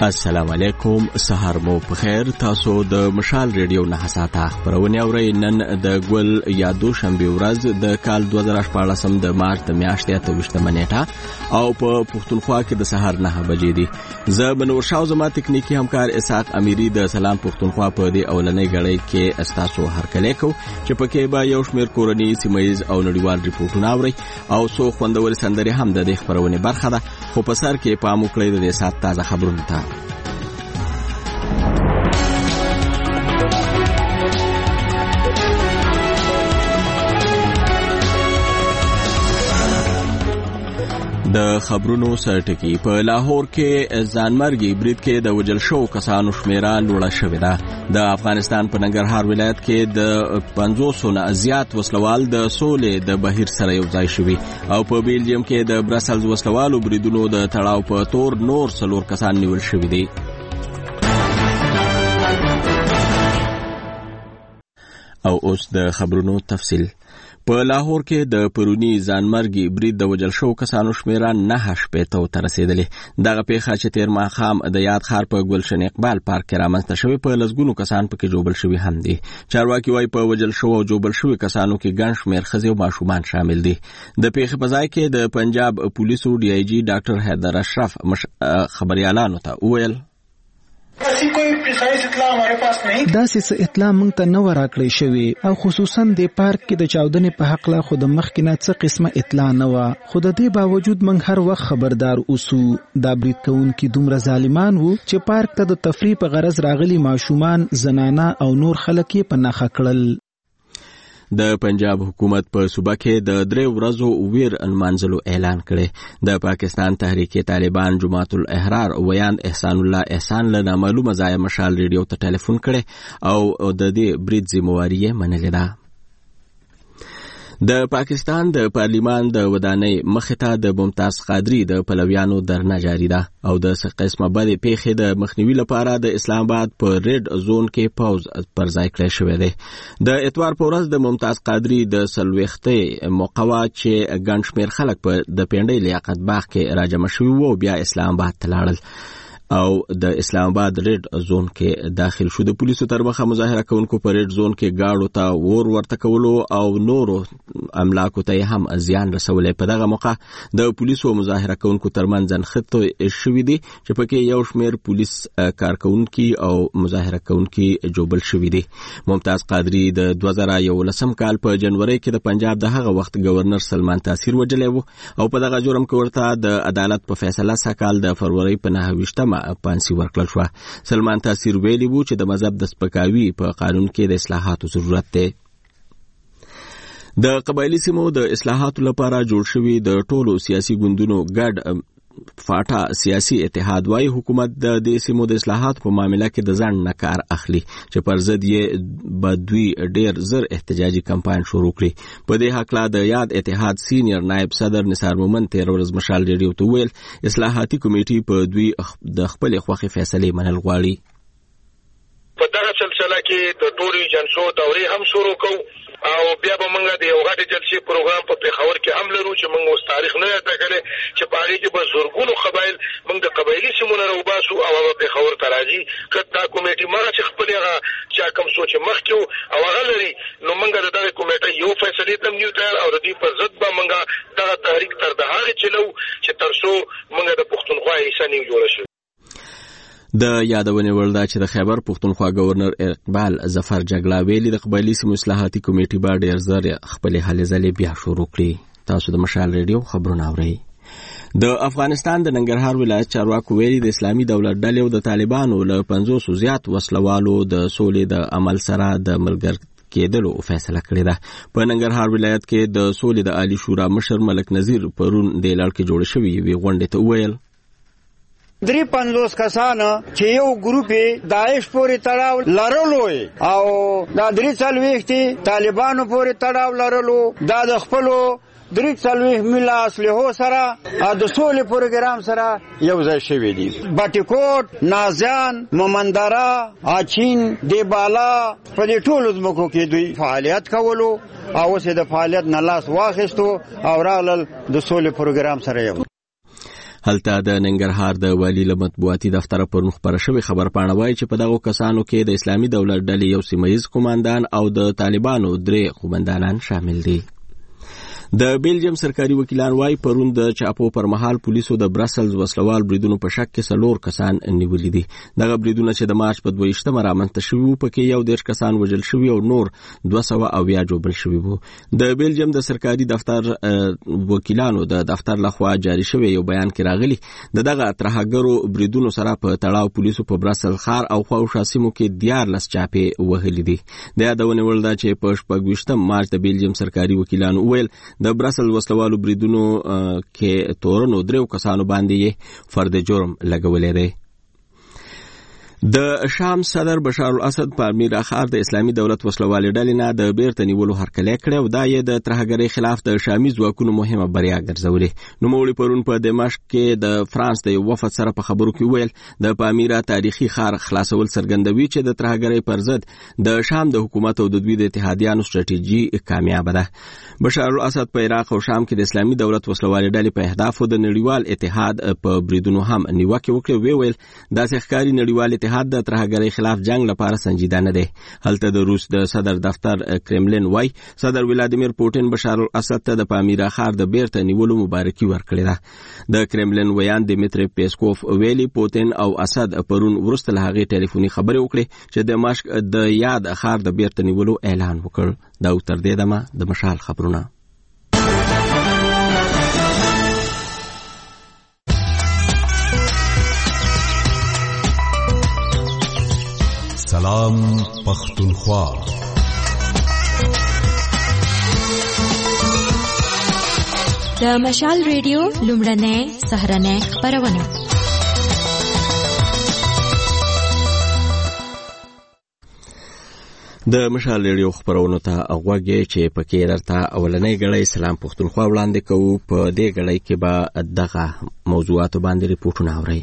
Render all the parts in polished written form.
السلام علیکم، سهار مو په خیر. تاسو د مشال ریډیو نه حساته خبرونه اورئ. نن د ګل یا دوشنبه ورځ د کال 2014 د مارچ د میاشتې 28 نیټه او په پښتونخوا کې د سهار 9 بجې دي. زه بنور شاو زما تکنیکی همکار اسحاق امیری د سلام پښتونخوا په دې اولنۍ غړي کې استاسو هرکلی کو چې پکې به یو شمېر کورنی سیمایز او نړیوال ریپورتونه اورئ او سو خوندور سندري هم د دې خبرونه برخه ده. خو په سر کې پام وکړئ د دې سات تازه خبرونه ته. د خبرونو سرټکی په لاهور کې ځانمرګي برید کې د وجل شو کسانو شمیره لوړه شوې ده. د افغانستان په ننګرهار ولایت کې د 500 نه زیات وسلوال د سولې د بهیر سره یو ځای شوي او په بیلجیم کې د برسلز وسلوالو بریدونو د تړاو په تور نور 4 کسان نیول شوي دي. او اوس د خبرونو تفصیل. په لاهور کې د پرونی ځانمرګي برید د وجل شو کسانو شمیره 9 شپېته ته رسیدلې. دغه پیښه چې تیر ماښام د یاد ښار په ګلشن اقبال پارک کې رامنځته شوې، په لسګونو کسان پکې جوړل شوي هم دي. چارواکي وايي په وجل شو او جوړل شوي کسانو کې ګڼ شمېر ښځې او ماشومان شامل دي. د پیښې په ځای کې د پنجاب پولیسو ډي آی جي ډاکټر حیدر اشرف خبريالانو ته وویل داسې اطلاع موږ ته نه ورکړی شوی او خصوصا د پارک کې د چاودنې په حق لا خود مخکې نه څه قسمه اطلاع نه و. خو د دې باوجود موږ هر وخت خبردار اوسو. دا برید کوونکي دومره ظالمان وو چې پارک ته د تفریح په غرض راغلي ماشومان، زنانه او نور خلک یې په نښه کړل. د پنجاب حکومت په صوبه کې د 3 ورځو ویر انمانځلو اعلان کړي. د پاکستان تحریک طالبان جماعت الاحرار ویان احسان الله احسان له نامعلومه ځای مشال ریډیو ته ټلیفون کړي او د دې برید ذمہواری یې منلې ده. د پاکستان د پارلیمان د ودانۍ مخې ته د ممتاز قادری د پلویانو درنه جاری ده او د قسمه بدې پیښې د مخنیوي لپاره د اسلام آباد په ریډ زون کې پاوز پر ځای کړی شوی دی. د اتوار په ورځ د ممتاز قادری د سلويختې موقعه چې ګڼ شمېر خلک په د پیندۍ لیاقت باغ کې راجمع شوي وو بیا اسلام آباد ته لاړل او د اسلام آباد ریډ زون کې داخل شو. د پولیسو تر مخه مظاهره کوونکو په ریډ زون کې گاډو ته ورته کولو او نورو املاکو ته هم زیان رسولې. په دغه موقع د پولیسو مظاهره کوونکو ترمنځ ځنخته شوې دي چې پکې یو شمېر پولیس کارکونکي او مظاهره کوونکي جوړل شوي دي. ممتاز قادری د 2011 کال په جنوري کې د پنجاب د هغه وخت گورنر سلمان تاثیر وجلې وو او په دغه جرم کې ورته د عدالت په فیصله سکهال د فروری په 9 پانسی ورکړل شو. سلمان تاثیر ویلي وو چې د مذهب د سپکاوي په قانون کې د اصلاحاتو ضرورت دی. د قبایلی سیمو د اصلاحاتو لپاره جوړ شوی د ټولو سیاسي ګوندونو ګډ فاټا سیاسي اتحاد وايي حکومت د دې سیمو د اصلاحاتو په معاملې کې د ځان نه کار اخلي چې پر ضد یې بدوی ډیر زر احتجاجي کمپاین شروع کړي. په دې حق لا د یاد اتحاد سینیئر نائب صدر نثار مومن 13 ورځ مشال ریډیو ته ویل اصلاحاتي کمیټې په دوی د خپل خوخي فیصله منل غواړي. په دغه سلسله کې د ټولو جلسو دورې هم شروع کوو او بیا به موږ د یو غټ جلسې پروګرام په پیښور کې هم لرو چې موږ اوس تاریخ نه ټاکلی چې په هغې کې به زرګونو قبایل موږ د قبایلي سیمو نه راوباسو او هغه پیښور ته راځي. که دا کمیټې مغه چې خپلې هغه چا کوم سوچ مخکې وو او هغه لري نو موږ د دغې کمیټې یو فیصلې ته هم نیو تیار او د دې په ضد به موږ دغه تحریک تر د هغې چلو چې تر څو موږ د پښتونخوا حصه نیو جوړه شو. د یادونې وړ ده چې د خیبر پښتونخوا گورنر اقبال ظفر جګړه ویلي د قبایلي سیمو اصلاحاتي کمیټې به ډېر زر خپلې هلې ځلې بیا شروع کړي. تاسو د مشال ریډیو خبرونه اورئ. د افغانستان د ننګرهار ولایت چارواکو ویلي د اسلامي دولت ډلې او د طالبانو له 500 زیات وسلوالو د سولې د عمل سره د ملګر کېدلو فیصله کړې ده. په ننګرهار ولایت کې د سولې د عالی شورا مشر ملک نذیر پرون د لړ کې جوړ شوی وی غونډې ته ویل 350 کسان چې یو ګروپ داعش پورې تړاو لرلو او دا 340 طالبانو پورې تړاو لرلو دا د خپلو 340 ملا اسلحو سره د سولې پروګرام سره یو ځای شوي دي. باټیکوټ، نازیان، مومندره، اچین، دیبالا په دې ټولو ځمکو کې دوی فعالیت کولو او اوس د فعالیت نه لاس واخیستو او راغلل د سولې پروګرام سره یو. هلته د ننګرهار د والي له مطبوعاتي دفتر پرون خبره شوې خبر پاڼه وایي چې په دغو کسانو کې د اسلامي دولت ډلې یو سیمهیز قومندان او د طالبانو 3 قومندانان شامل دي. د بیلجیم سرکاري وکیلان وايي پرون د چاپو پر مهال پولیسو د برسلز وسلوال بریدونو په شک کې 4 کسان نیولي دي. دغه بریدونه چې د مارچ په 22 رامنځته شوي وو پکې 11 کسان وژل شوي او نور 200 جوړ شوي وو. د بیلجیم د سرکاري دفتر وکیلانو د دفتر لخوا جاری شوی یو بیان کې راغلي دغه ترهګرو بریدونو سره په تړاو پولیسو په برسل ښار او خواوشا سیمو کې 14 چاپې وهلي دي. د یادونه ول دا چې په 28 مارچ د بیلجیم سرکاري وکیلانو ویل د برسل وسلوالو بریدونو کې تورنو 3 کسانو باندې فرد جرم لګولې دی. د شام صدر بشار الاسد په امیر اخار د اسلامي دولت وسلوالې ډلې نه د بیرته نیولو هرکلی کړی او دا یې د ترهګرۍ خلاف د شامي ځواکونو مهمه بریا ګرځولې. نوموړي پرون په دمشق کې د فرانس د یو وفد سره په خبرو کې ویل د پامیرا تاریخي ښار خلاصول څرګندوي چې د ترهګرۍ پر ضد د شام د حکومت او د دوی د اتحادیانو ستراتیژي کامیاب ده. بشار الاسد په عراق او شام کې د اسلامي دولت وسلوالې ډلې په اهدافو د نړیوال اتحاد په بریدونو هم نیوکه وکړه. ویل داسې ښکاري نړیوال اتحاد د ترهګرۍ خلاف جنگ لپاره سنجیده نه دی. هلته د روس د صدر دفتر کرملین وای صدر ولادیمیر پوتین بشار الاسد ته د پامیرا ښار د بیرته نیولو مبارکي ورکړې ده. د کرملین ویان دیمیتری پیسکوف ویلي پوتین او اسد پرون وروسته له هغې ټلیفوني خبرې وکړې چې د مشق د یاد ښار د بیرته نیولو اعلان وکړ. دا تر دې دمه د مشال خبرونه. سلام پختونخوا. د مشال ریډیو لومړنۍ سهرنۍ خبرونه. د مشال ریډیو خبرونو ته غوږی چې پکې درته اولنۍ غړۍ سلام پختونخوا وړاندې کوو. په دې غړۍ کې به دغه موضوعات باندې ریپورتونه اورئ.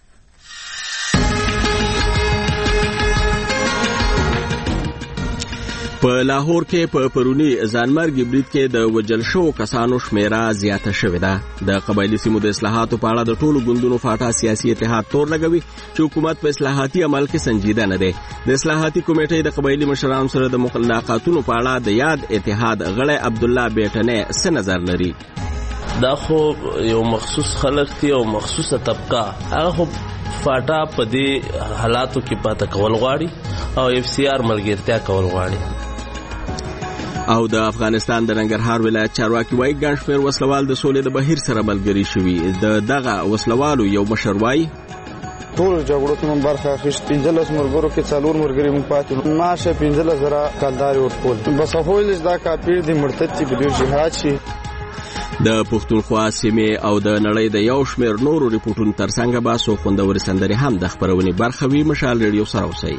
په لاهور کې په پرونی ځانمرګي برید کې د وجل شو کسانو شمیره زیاته شوې ده. د قبایلی سیمو د اصلاحاتو په اړه د ټولو ګوندونو فاټا سیاسي اتحاد تور لګوي چې حکومت په اصلاحاتي عمل کې سنجیده نه دی. د اصلاحاتي کمیټې د قبایلی مشرانو سره د ملاقاتونو په اړه د یاد اتحاد غړی عبدالله بیٹنه څه نظر لري؟ دا خو یو مخصوص خلک دی او مخصوصه طبقه هغه خو فاټا په دې حالاتو کې پاتې کول غواړي او اف سی آر ملګرتیا کول غواړي. او د افغانستان د ننګرهار ولایت چارواکي وایي ګڼ شمېر وسلوال د سولې د بهیر سره ملګري شوي. د دغه وسلوالو یو مشر وایي ټول جګړو کې مونږ برخه اخیستې. 15 مرګرو کې 4 مرګري مونږ پاتې ماشه 15,000 کلداري ورکول بس هویل دا کافر دي مرتد چې په دې جهاد شي. د پښتونخوا سیمې او د نړۍ د یو شمېر نورو ریپورتونو ترڅنګ به څو خوندورې سندرې هم د خبرونې برخه وي. مشال ریډیو سره اوسئ.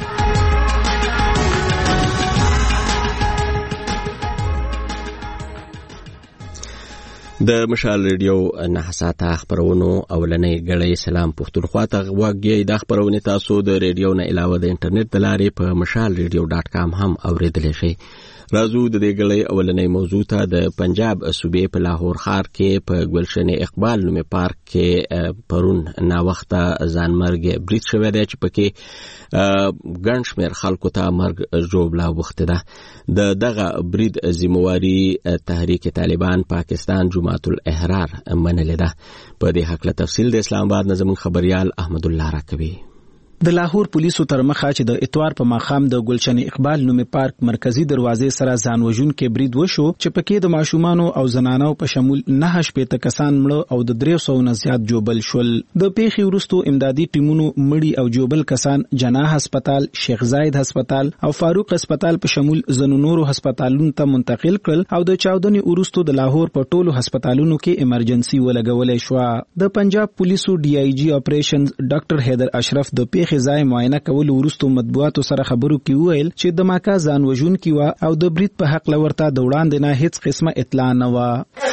د مشال ریډیو 9 ساعته خبرونو اولنۍ غړۍ سلام پښتونخوا ته غوږی. د خبرونې تاسو د ریډیو نه علاوه د انټرنیټ د لارې په mashalradio.com هم اوریدلی شئ. راځو د دې غړۍ اولنۍ موضوع ته. د پنجاب صوبې په لاهور ښار کې په ګلشن اقبال نومي پارک کې پرون ناوخته ځانمرګي برید شوی دی چې پکې ګڼ شمېر خلکو ته مرګ ژوبله وخته ده. د دغه برید ذمہواري تحریک طالبان پاکستان جماعت الاحرار منلې ده. په دې حق له تفصیل د اسلام آباد نظم خبريال احمد الله راکوي. د لاهور پولیسو تر مخه چې د اتوار په ماخام د ګلشن اقبال نومي پارک مرکزی دروازې سره ځان وژونکي برید وشو چې پکې د ماشومانو او زنانو په شمول 9 شپېته کسان مړه او د 300 نه زیات جوبل شول. د پیښې وروسته امدادي ټیمونو مړي او جوبل کسان جناح هسپتال، شیخ زاید هسپتال او فاروق هسپتال په شمول ځینو نورو هسپتالونو ته منتقل کړل او د چاودنې وروسته د لاهور په ټولو هسپتالونو کې ایمرجنسي ولګولې شو. د پنجاب پولیسو ډي آی جی اپریشنز ډاکټر حیدر اشرف د پیښې ځای معاینه کول وروسته مطبوعاتو سره خبرو کې ویل چې د ماکا ځان وژونکي و او د برید په حق لورته د وړاندې نه هیڅ قسمه اطلاع نه و.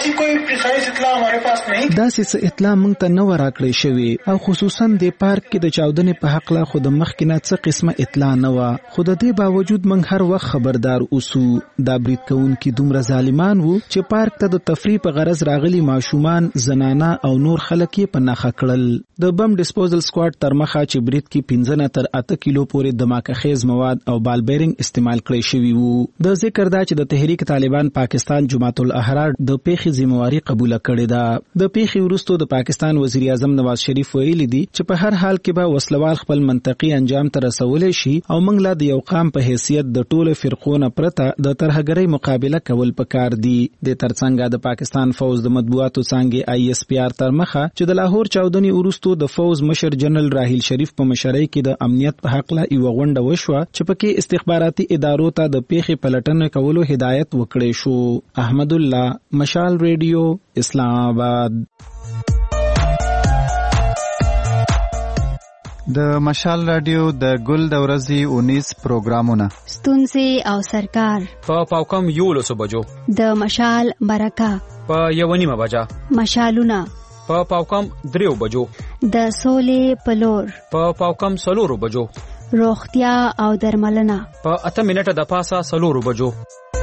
ऐसी कोई प्रिसाइज इत्तला हमारे पास नहीं. داسې اطلاع موږ ته نه ورکړې شوې او خصوصا د پارک کې د چاودنې په حق لا خود مخکې نه څه قسمه اطلاع نه و. خو د دې باوجود موږ هر وخت خبردار اوسو. دا برید کوونکي دومره ظالمان وو چې پارک ته د تفریح په غرض راغلي ماشومان، زنانه او نور خلک یې په نښه کړل. د بم ډسپوزل سکواډ تر مخه چې برید کې 15 تر 8 کیلو پورې دماکه خیز مواد او بال بیرنګ استعمال کړی شوی وو. د ذکر دا چې د تحریک طالبان پاکستان جماعت الاحرار د پیښې ذمہواری قبول کړې ده. د پیښې وروسته د پاکستان وزیر اعظم نواز شریف ویلي دي چې په هر حال کې به وسلوال خپل منطقي انجام ته رسولای شي او موږ لا د یو قام په حیثیت د ټولو فرقو نه پرته د ترهګرۍ مقابله کول پکار دي. د ترڅنګ د پاکستان فوز د مطبوعاتو څنګه ISPR تر مخه چې د لاهور چاودنې وروسته د فوز مشر جنرال راحیل شریف په مشرۍ کې د امنیت په حق لا یو غونډه وشوه چې پکې استخباراتي ادارو ته د پیښې پلټنې کولو هدایت وکړی شو. احمد الله، مشال ریډیو، اسلام آباد. د مشال رادیو د ګل د ورځې 19 پروګرامونه ستونزې او سرکار په پاوکم 11 بجو، د مشال برکه په 1:30 بجا، مشالونه په پاوکم 3 بجو، د سولې پلور په پاوکم 4 بجو، روغتیا او درملنه په 8 منټه د پاسه 4 بجو.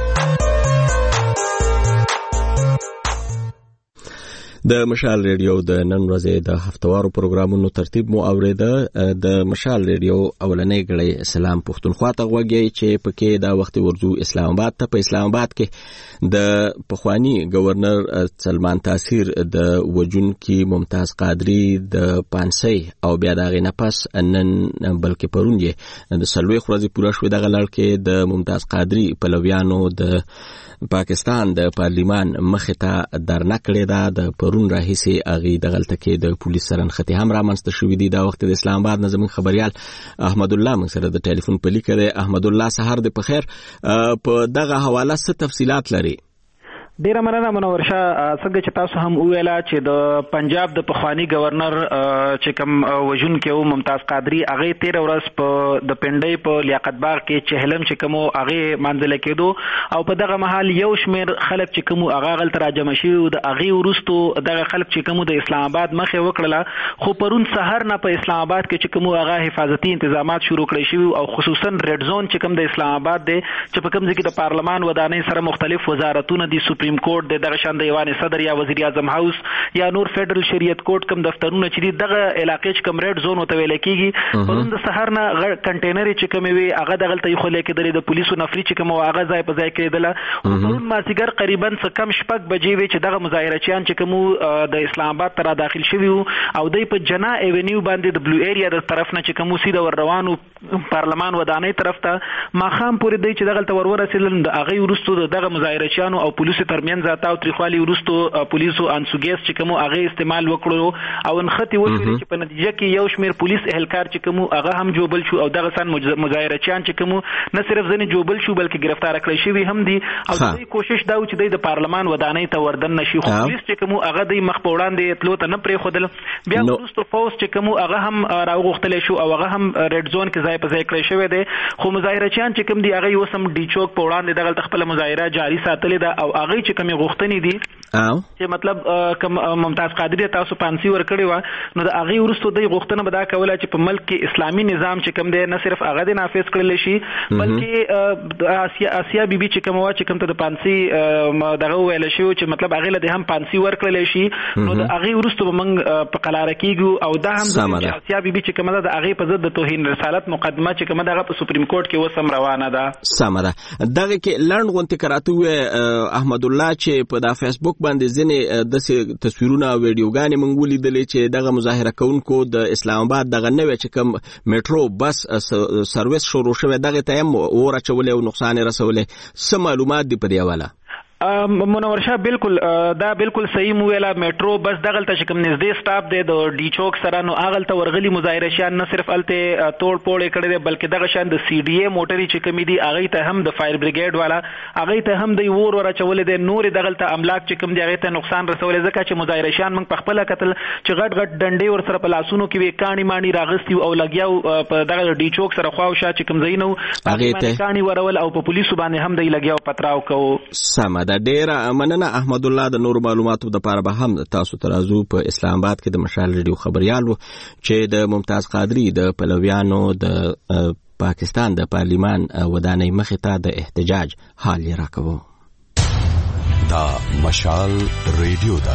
د مشال ریډیو د نن ورځې د هفتوارو پروګرامونو ترتیب مو اوریده. د مشال ریډیو اولنۍ غړی سلام پښتونخوا ته غوږی چې پکې دا وخت ورځو اسلام آباد ته. په اسلام آباد کې د پخوانی گورنر سلمان تاثیر د وجونکي ممتاز قادری د پانسۍ او بیا دغه نه پس نن بلکې پرون یې د سلوي خورځي پوره شوې د غلړ کې د ممتاز قادری پلویانو د پاکستان د پارلیمان مخې ته درنه کړې ده. د پرون راهیسي اغي د غلطه کې د پولیس سره نښتې هم رامنځته شوې دي. دا وخت د اسلام آباد نظم خبريال احمد الله موږ سره د ټلیفون په لیکه ده. احمد الله، سحر د بخیر. په دغه حواله څه تفصيلات لري؟ ډیره مننه منور شاه. څنګه چې تاسو هم ویلا چې د پنجاب د پخوانی گورنر چې کوم وجون کې ممتاز قادری هغه 13 ورځ په د پنډۍ په لیاقت باغ کې چهلم چې کوم هغه منځله کېدو او په دغه محل یو شمیر خلک چې کوم هغه غل تر جمع شي او د هغه ورستو دغه خلک چې کوم د اسلام آباد مخه وکړه. خو پرون سحر نه په اسلام آباد کې چې کوم هغه حفاظتي تنظیمات شروع کړی شي او خصوصا ریډ زون چې کوم د اسلام آباد دی چې په کوم ځای کې د پارلمان ودانۍ سره مختلف وزارتونه دي، سپریم کورټ د دغه شان د ایوان صدر یا وزیر اعظم هاوس یا نور فدرل شریعت کورټ کوم دفترونه چې دغه علاقې چې کوم ریډ زون وته ویل کیږي. پرون د سحر نه کنټینر چې کوم وي هغه دغلته یو خلک د پولیسو نفري چې کوم هغه ځای په ځای کېدله. پرون مازیګر قریبا څه کم شپږ بجې وي چې دغه مظاهرچیان چې کوم د اسلام آباد ته داخل شوي او د په جنا ایونیو باندې د بلو ایریا د طرف نه چې کوم سیده ور روانو پارلمان ودانۍ طرف ته ماخام پورې دی چې دغلته ورورسېدل. د هغه ورستو دغه مظاهرچیانو او پولیسو ترمنځ او تریخوالي ورستو پولیسو انسوګیس چې کوم هغه استعمال وکړو او انختی وکړي چې په نتیجه کې یو شمیر پولیس اهلکار چې کوم هغه هم جوبل شو او دغه سن مظاهرچیان چې کوم نه صرف ځنې جوبل شو بلکې گرفتار کړی شوی هم دي او دوی کوشش دا چې د پارلمان ودانۍ ته وردن نشي. خو پولیس چې کوم هغه د مخ په وړاندې تلو ته نه پرې خودل. بیا ورستو فوز چې کوم هغه هم راغختل شو او هغه هم ریډ زون کې ځای په ځای کړی شوی دی. خو مظاهرچیان چې کوم دي هغه یو سم ډی چوک په وړاندې دغه خپل مظاهره جاری ساتلې ده او هغه چې کوم غوښتنې دي چې مطلب کوم ممتاز قادری تاسو پانسی ور کړی و نو د هغه ورستو د غوښتنه بدا کوله چې په ملک کې اسلامي نظام چې کوم دی نه صرف هغه د نافذ کړل شي بلکې آسیا بیبي چې کوم وا چې کوم ته د پانسی دغه ویل شي چې مطلب هغه له هم پانسی ور کړل شي نو د هغه ورستو موږ په قلاره کېږو او دا هم چې آسیا بیبي چې کوم د هغه په ضد د توهین رسالت مقدمه چې کوم دغه په سپریم کورټ کې وسم روانه ده. سمره دغه کې لړن غونټه کراتو احمد الله چې په د فیسبوک باندې ځنې د تصویرونه او ویډیوګانې مونږ ولیدلې چې دغه مظاهره کوونکو د اسلام آباد دغه نوې چې کوم میټرو بس سرویس شروع شوه دغه ته هم ورچولې او نقصان رسولې. څه معلومات دي په دی حواله؟ منور شاه بالکل دا بالکل صحیح مو ویلا. میټرو بس دغلته چې کوم نږدې سټاپ دی د ډی چوک سره نو اغلته ورغلي مظاهرشان نه صرف الته توڑ پوړې کړي دي بلکې دغه شان د سی ډي ای موټري چې کوم دي هغه ته هم د فایر بریګیډ والا هغه ته هم د ور چولې دي نور دغلته املاک چې کوم دي هغه ته نقصان رسولې ځکه چې مظاهرشان موږ په خپل قتل چې غټ غټ ډنډې ور سره په لاسونو کې وی کانی مانی راغستي او لګیاو په دغه ډی چوک سره خواوشه چې کوم زینو هغه کانی ورول او په پولیسو باندې هم دی لګیاو پتراو کو. سمه ده. ډیره مننه احمد الله. د نور معلوماتو لپاره به هم تاسو ترازو په اسلام آباد کې د مشال ریډیو خبريال وو چې د ممتاز قادری د پلویانو د پاکستان د پارلیمان ودانۍ مخې ته د احتجاج حال یې راکوو. دا مشال ریډیو ده.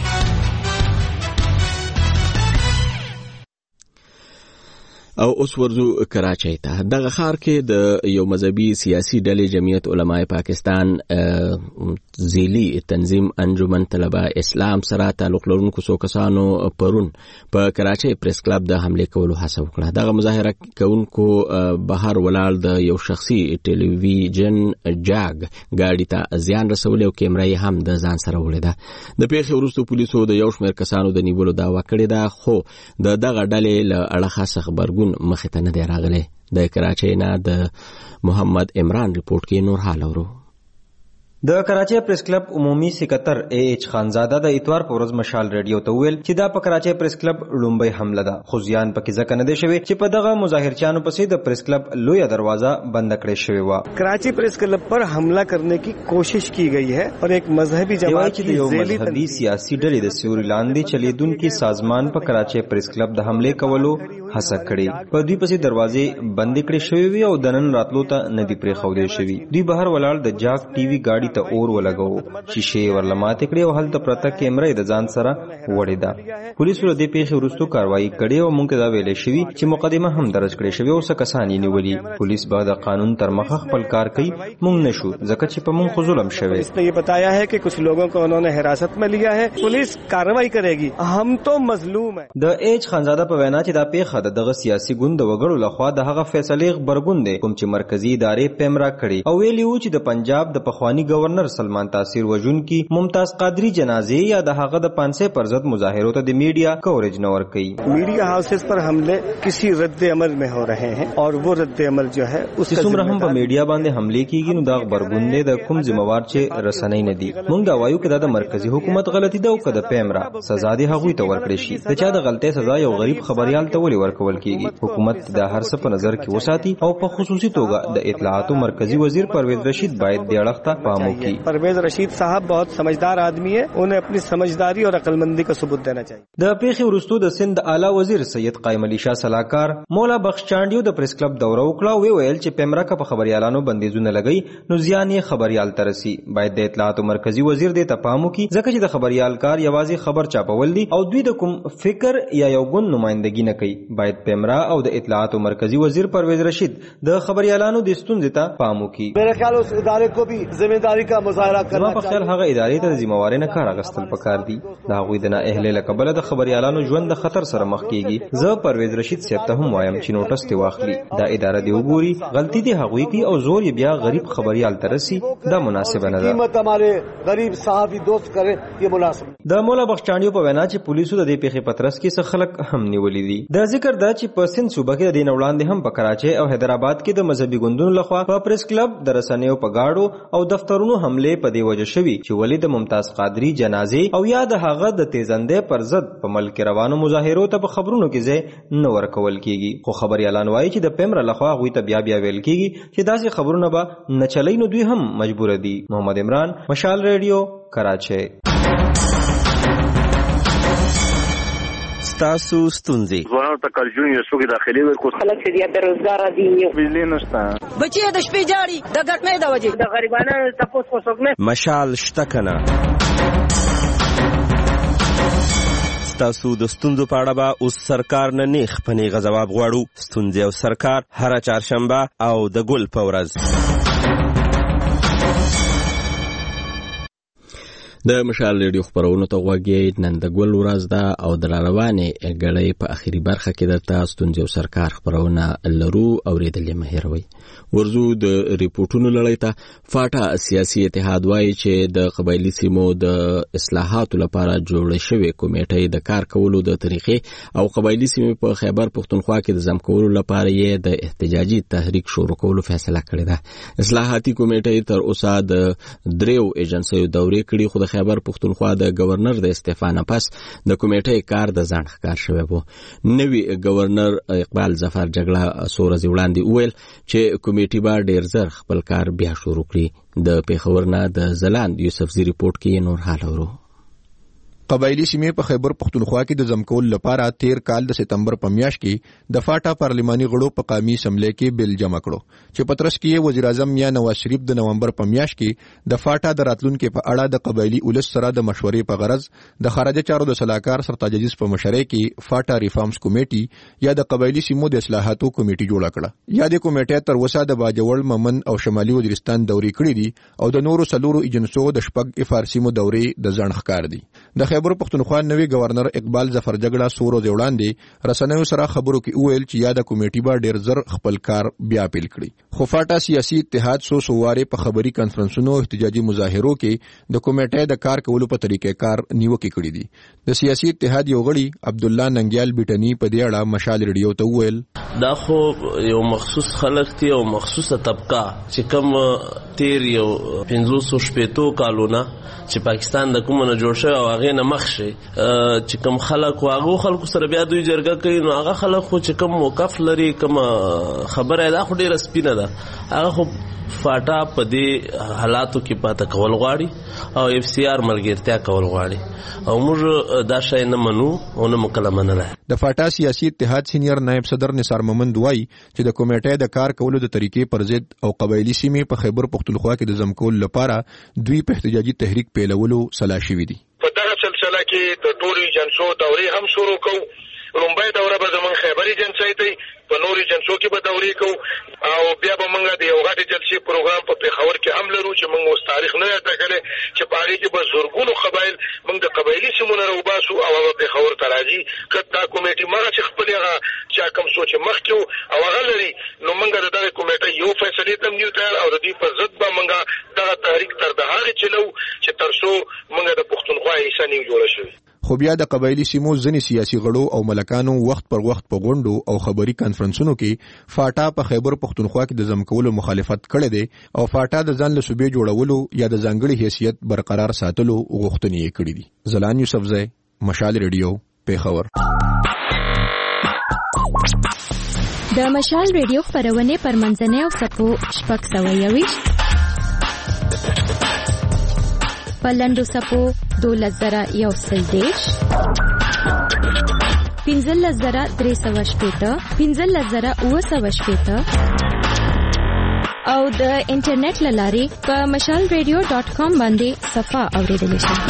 او اوس ورزو کراچۍ ته. دغه ښار کې د یو مذهبي سیاسي ډلې جمعیت علماء پاکستان ذیلی تنظیم انجمن طلبه اسلام سره تعلق لرونکو څو کسانو پرون په کراچۍ پریس کلب د حمله کولو هڅه وکړه. دغه مظاهره کوونکو بهر ولاړ د یو شخصي ټلویزیون جاګ گاډي ته زیان رسولی او کیمره یې هم د ځان سره وړې ده. د پیښې وروسته پولیسو د یو شمېر کسانو د نیولو دعوه کړې ده، خو د دغه ډلې له اړخه څه غبرګون مخې ته نه دی راغلی. د کراچۍ نه د محمد عمران ریپورت کې نور حال اورو. د کراچۍ پریس کلب عمومي سکرټر ایچ خانزاده د اتوار په ورځ مشال ریډیو ته ویل چې دا په کراچۍ پریس کلب لومبۍ حمله ده، خو زیان پکې ځکه نه دی شوی چې په دغه مظاهرچیانو پسې د پریس کلب لویه دروازه بند کړې شوې وه. کراچی پریس کلب پر حمله کرنے کی کوشش کی گئی ہے اور ایک مذہبی جماعت کی مذهبي سیاسي ډلې د سیوري لاندې چلیدونکي سازمان په کراچۍ پریس کلب د حمله کولو هڅه کړې. په دوی پسې دروازې بند کړې شوې وي او د نن راتلو ته نه دي پرېښودل شوي. دوی بهر ولاړ د جاګ ټي وي ګاډي ته اور ولګو، شیشې ورله ماتې کړې او هلته پرته کیمره د ځان سره وړې ده. پولیسو له دې پیښې وروسته کاروایي کړې او موږ ته دا ویلې شوي چې مقدمه هم درج کړې شوې او څه کسان یې نیولي. پولیس به د قانون تر مخه خپل کار کوي، موږ نشو ځکه چې په موږ خو ظلم شوی. اس نے یہ بتایا ہے کہ کچھ لوگوں کو انہوں نے حراست میں لیا ہے، پولیس کارروائی کرے گی، ہم تو مظلوم ہیں. د ایچ خانزاده په وینا چې دا پیښه د دغه سیاسي ګوند وګړو لخوا د هغه فیصلې غبرګون دی کوم چې مرکزی ادارې پیمرا کړي، او ویلي و چې د پنجاب د پخوانی گورنر سلمان تاثیر وجونکي ممتاز قادری جنازې یا د هغه د 500 پر ضد مظاهرو ته د میډیا کوریج نه ورکوي. میډیا ہاؤسز پر حملے کسی رد عمل میں ہو رہے ہیں اور وہ رد عمل جو ہے اس کا څومره هم په میډیا باندې حمله کیږي نو دا غبرګون دی د کوم ذمہوار چې رسنۍ نه دي. موږ دا وایو چې دا د مرکزی حکومت غلطي ده او که د پیمرا سزا دی هغوی ته ورکړي شي. د چا د غلطۍ سزا یو غریب خبريال ته ولې ورکول کیږي؟ حکومت دا هر څه په نظر کې وساتي او په خصوصي توګه د اطلاعاتو مرکزی وزیر پرویز رشید باید دې اړخ ته پام وکړي. پرویز رشید صاحب بہت سمجھدار آدمی ہے، انہیں اپنی سمجھداری اور عقل مندی کا ثبوت دینا چاہیے. د پیښې وروسته د سند اعلی وزیر سید قائم علي شاه سلاکار مولا بخش چانډیو د پریس کلب دوره وکړه او ویل چې پیمرا کا په خبريالانو بندیزونه لګي نو زیان یې خبريال ترسي. باید د اطلاعاتو مرکزی وزیر دې ته پام وکړي ځکه چې د خبريال کار یوازې خبر چاپول دي او دوی د کوم فکر یا یو ګوند نمائندګي نه کوي. باید پیمرا او د اطلاعاتو مرکزی وزیر پرویز رشید د خبريالانو د ستونزې ته پام وکړي. میرے خیال اس ادارے کو بھی ذمہ داری کا مظاہرہ کرنا چاہیے. هغه ادارې ته ذمہواری نه کار اغستل پکار دي. دا غوی د نه اهل له قبل د خبريالانو ژوند د خطر سره مخ کیږي. زه پرویز رشید صاحب ته هم وایم چې نوټس ته واخلي، دا اداره دی وګوري، غلطی دی هغوی کی او زور یې بیا غریب خبريال ترسي، دا مناسب نه ده. قیمت ہمارے غریب صحافی دوست کرے یہ مناسب. د مولا بخشچانډیو په وینا چې پولیسو د دې پیښې پترس کې څه خلک هم نیولې دي. د ذکر دا چې په سند صوبه کې د دین وړاندې هم په کراچۍ او حیدرآباد کې د مذهبي ګوندونو لخوا په پریس کلب د رسنیو په گاډو او دفترونو حمله په دی وجه شوی چې ولید ممتاز قادری جنازې او یا د هغه د تیزندې پر ضد په ملک روانو مظاهرو ته په خبرونو کې ځای نه ورکول کیږي. خو خبر اعلان وایي چې د پیمرا لخوا غوي ته بیا ویل کیږي چې داسې خبرونه به نه چلی نو دوی هم مجبور دي. محمد عمران، مشال ریډیو، کراچۍ. تاسو ستونزې ځوانانو ته کارجون یو څوک داخلي ورکو خلک چې بې روزګار دي، بجلی نشته، بچي د شپې جاړي د ګټمې د وجې د غریبانو تاسو څوک نه مشال شته کنه. تاسو د ستونزو په اړه به اوس سرکار نه نیغ په نیغه ځواب غواړو. ستونزې او سرکار هره چهارشنبه او د ګل په ورځ. د مشال ریډیو خبرونو ته غوږی. نن د ګل ورځ ده او د روانې غړې په اخیری برخه کې درته ستونزې او سرکار خبرونه لرو. اوریدل یې مه هېروئ. ورزو د ریپورټونو لړۍ ته. فاټا سیاسي اتحاد وایي چې د قبایلي سیمو د اصلاحاتو لپاره جوړې شوې کمیټې د کار کولو د طریقې او قبایلي سیمې په خیبر پښتونخوا کې د ضم کولو لپاره یې د احتجاجي تحریک شروع کولو فیصله کړې ده. اصلاحاتي کمیټې تر اوسه د 3 ایجنسیو دورې کړې، خو د د خیبر پښتونخوا د گورنر د استعفا نه پس د کمیټې کار د ځان ښکار شوی و. نوی گورنر اقبال ظفر جګړه څو ورځې وړاندې وویل چې کمیټې به ډېر ژر خپل کار بیا شروع کړي. د پېښور نه د ځلاند یوسفزي ریپورټ کې نور حال اورو. قبایلی سیمې په خیبر پښتونخوا کې د ځمکول لپاره 13 کال د سپتمبر په میاشت کې د فاټا پارلماني غړو په قومي اسمبلی کې بل جمع کړو چې پترس کې وزیر اعظم یا نواز شریف د نومبر په میاشت کې د فاټا د راتلونکو په اړه د قبایلی ولس سره د مشورې په غرض د خارجه چارو د سلاکار سرتاج عزیز په مشرۍ کې فاټا ریفارمز کمیټي یا د قبایلی سیمو د اصلاحاتو کمیټي جوړه کړه. یا د کمیټې تر اوسه د باجوړ ممن او شمالي وزیرستان دورې کړې دي او د نورو سلورو ایجنسو د شپږ فارسیمو دورې د ځان ښکار دي. د خیبر پښتونخوا نوی گورنر اقبال ظفر جګړه څو ورځې وړاندې رسنیو سره خبرو کې وویل چې یا د کمیټې به ډېر زر خپل کار بیا پیل کړي. خو فاټا سیاسي اتحاد سووارې په خبري کانفرنسونو احتجاجي مظاهرو کې د کمیټې د کار کولو په طریقې کار نیوکې کړې دي. د سیاسي اتحاد یو غړي عبد الله ننګیال بیٹنی په دې اړه مشال ریډیو ته وویل دا خو یو مخصوص خلک دي او مخصوصه طبقه چې کوم تیر یو 500 کالونه چې پاکستان د کومه جوړ شوی او هغه نه مخ شي چې کوم خلک واغو خلکو سره بیا دوی جرګه کوي نو هغه خلک خو چې کوم موقف لري کوم خبره ده خو ډیره سپینه ده هغه خو فاټا په دې حالاتو کې پاته کول غواړي او اف سی آر ملګرتیا کول غواړي او موږ دا شی نه منو او نه مکلمه نه ده. د فاټا سیاسي اتحاد سینیئر نائب صدر نثار مومند وایي چې د کمیټې د کار کولو د طریقې پر ضد او قبایلی سیمې په خیبر پښتونخوا کې د ځمکول لپاره دوی په احتجاجي تحریک پیلولو سلا شوي دي. په دغه سلسله کې د ټولو جنسو دورې هم شروع کوو. لومبۍ دوره به زمونږ خیبري جنسۍ ته په نورو جنسو کې به دورې کوو او بیا به موږ د یو غټې جلسې پروګرام په پېښور کې هم لرو چې موږ اوس تاریخ نه دی ټاکلی چې په هغې کې به زرګونو قبایل موږ د قبایلي سیمو نه راوباسو او هغه پېښور ته راځي. که دا کمیټې مغه چې خپلې هغه چا کوم سوچ مخکې وو او هغه لري نو موږ د دغې کمیټۍ یو فیصلې ته هم نیو تیار او د دوی په ضد به موږ دغه تحریک تر د هغې چلو چې تر څو موږ د پښتونخوا حصه نیو جوړه شوې. خو بیا د قبایلی سیمو ځینې سیاسي غړو او ملکانو وخت پر وخت په غونډو او خبري کانفرنسونو کې فاټا په خیبر پښتونخوا کې د ځمکولو مخالفت کړی دی او فاټا د ځان له صوبې جوړولو یا د ځانګړي حیثیت برقرار ساتلو غوښتنې یې کړې دي. ځلان یوسفزی مشال ریډیو پېښور. د مشال ریډیو خپرونه پر منځنۍ او سپو شپږ 121 په لنډو سپو 12,130 15,380 15,980 او د انټرنیټ لارې په mashalradio.com باندې صفه اوریدلی شئ.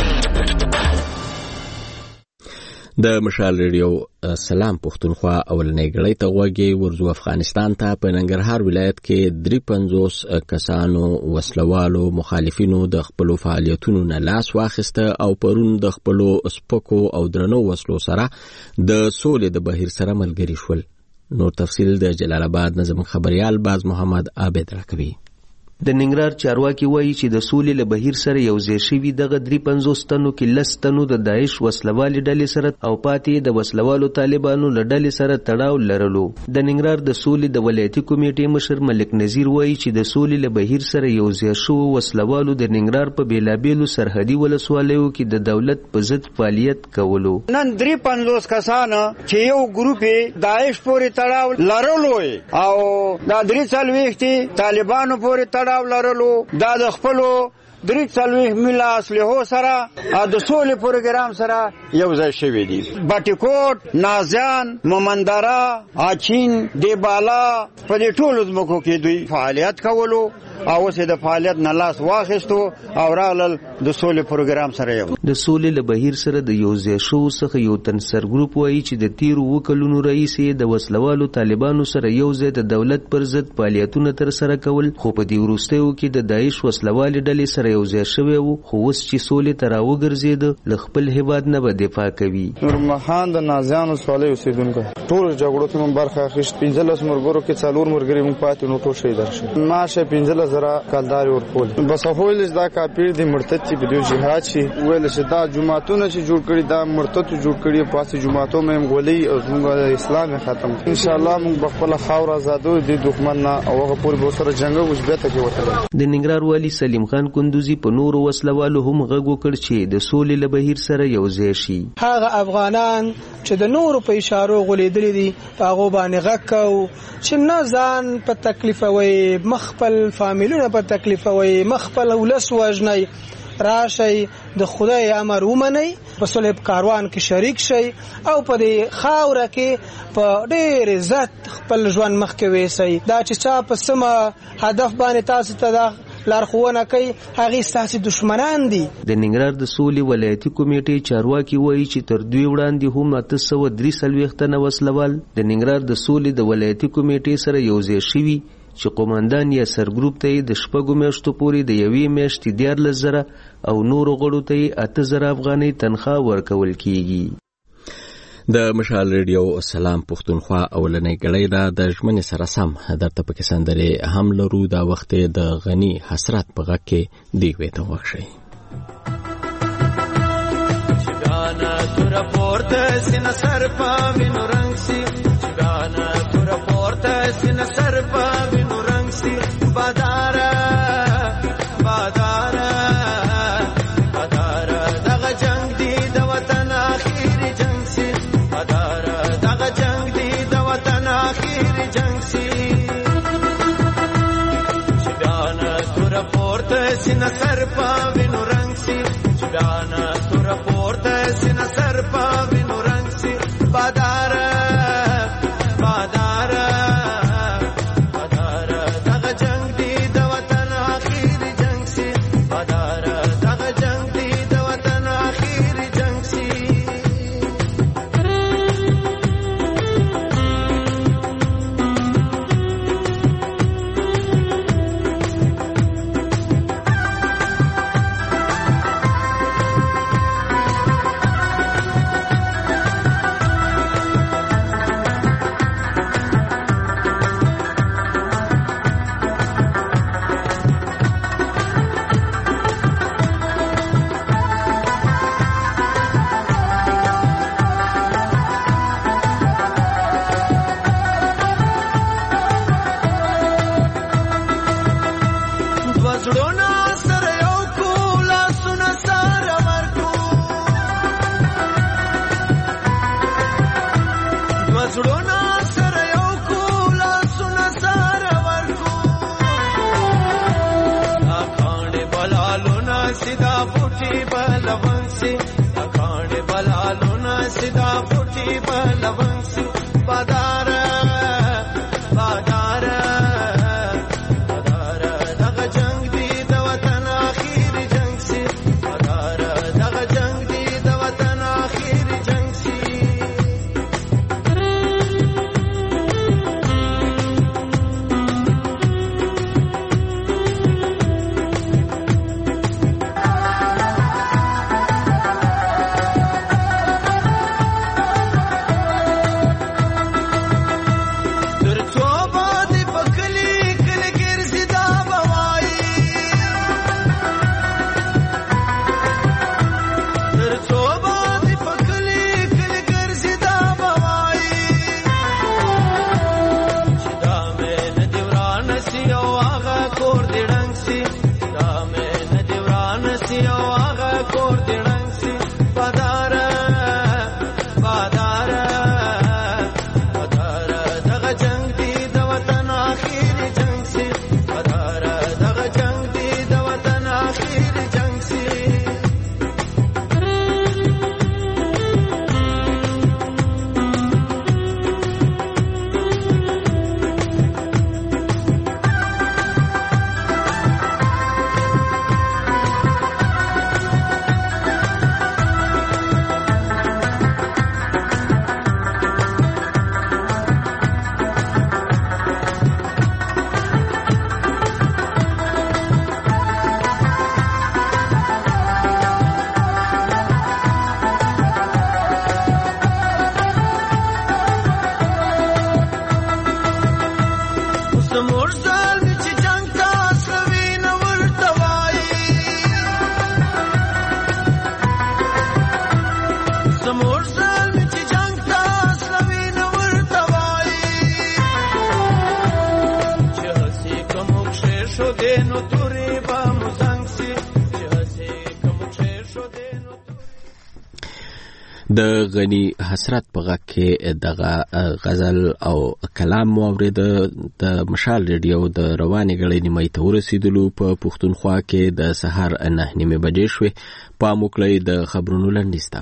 د مشال ریډیو سلام پښتونخوا اولنۍ غړۍ ته غوږی ورزو افغانستان ته په ننګرهار ولایت کې 53 کسانو وسلوالو مخالفینو د خپل فعالیتونو نه لاس واخیسته او پرون د خپل سپکو او درنو وسلو سره د سولې د بهیر سره ملګری شول. نور تفصیل د جلال آباد نظم خبريال باز محمد عابد راکوي. د ننګرهار چارواکي وایي چې د سولې له بهیر سره یو ځای شوي دغه 53 تنو کې 10 تنو د داعش وسلوالې ډلې سره او پاتې د وسلوالو طالبانو له ډلې سره تړاو لرلو. د ننګرهار د سولې د ولایتي کمیټې مشر ملک نذیر وایي چې د سولې له بهیر سره یو ځای شوو وسلوالو د ننګرهار په بیلابیلو سرحدي ولسوالیو کې د دولت په ضد فعالیت کولو. نن 53 کسان چې یو ګروپ داعش پورې تړاو لرلو او دا 43 طالبانو پورې تړاو لرلو دا د خپلو 43 ملا اصلحو سره د سولې پروګرام سره یو ځای شوي دي. بټیکوټ، نازیان، ممندره، اچین، دیبالا په دې ټولو ځمکو کې دوی فعالیت کولو او اوس د فعالیت نه لاس واخیستو او راغلل د سولې پروګرام سره. یو د سولې له بهیر سره د یو ځای شو څخه یو تنسر ګروپ وایي چې د تیرو وکلونو رئیس د وسلوالو طالبانو سره یو ځای د دولت پر ضد فعالیتونه تر سره کول خو په دې وروستیو کې د داعش وسلوالې ډلې سره یو ځای شوی وو خو اوس چې سولې ته راوګرځېد له خپل هیواد نه به دفاع کوي. نورمحان د نازیانو سوالې اوسېدونکی ټول جګړو کې مون برخه اخیست 15 مرګرو کې 4 مرګري مون پاتې نو ټول شهید شو. ماشه 15 زره کالداري ورکول بس هویل دا کاپیر دی مرتد چې بده جهاد شي ویل چې دا جماعتونه چې جوړ کړي دا مرتد جوړ کړي پاسه جماعتو مې غولي او موږ اسلام ختم ان شاء الله موږ خپل خاور آزادو دي دښمن نه او هغه پور به سره جنگ وځ به ته کې وته. د ننګرهار والی سلیم خان کندوزي الدوزي په نورو وسلوالو هم غږ وکړ چې د سولې له بهیر سره یوځای شي. هغه افغانان چې د نورو په اشارو غولېدلي دي په هغو باندې غږ کوو چې نه ځان په تکلیفوي، مخ خپل فامیلونه په تکلیفوي، مخ خپل ولس وژنئ، راشئ د خدای امر ومنئ، په صلح کاروان کې شریک شئ او په دې خاوره کې په ډېر عزت خپل ژوند مخکې ویسئ. دا چې چا په سمه هدف باندې تاسو ته دا لارښوونه کوي هغې ستاسې دشمنان دي. د ننګرهار د سولې ولایتي کمیټې چارواکي وایي چې تر دوی وړاندې هم 843 تنه وسلوال د ننګرهار د سولې د ولایتي کمیټې سره یوځای شوي چې قوماندان یا سرګروپ ته د 6 میاشتو پورې د 1 میاشتې 14,000 او نورو غړو ته 8,000 افغانۍ تنخواه ورکول کیږي. د مشال ریډیو سلام پښتونخوا اولنۍ ګړۍ دا د ژمنې سره سم درته پکې سندرې هم لرو. دا وخت د غني حسرت په غږ کې دی وې ته وښي چګانا تور پورته سین سر په وینو رنگ سي، چګانا تور پورته سین سر په وینو رنگ سي، بادارا بادارا بادارا دغه جنگ دی د وطن اخیری جنگ سي، بادارا دغه جنگ دی د وطن اخیری جنگ سي، چګانا تور پورته سین سر په وینو رنگ سي، چګانا تور پورته سین سر په وینو رنگ سي، بادارا بادارا بادارا دغه جنگ دی د وطن اخیری جنگ سي، بادارا دغه جنگ دی د وطن اخیری جنگ سي. شو دینو تورې به مو زنګ سي د غنی حسرت په غږ کې دغه غزل او کلام مورید د مشال ریډیو د رواني غړي نیمه ته ورسېدلو په پښتونخوا کې د سحر 9:30 بجې شوې په موکلې د خبرونو لنډیسته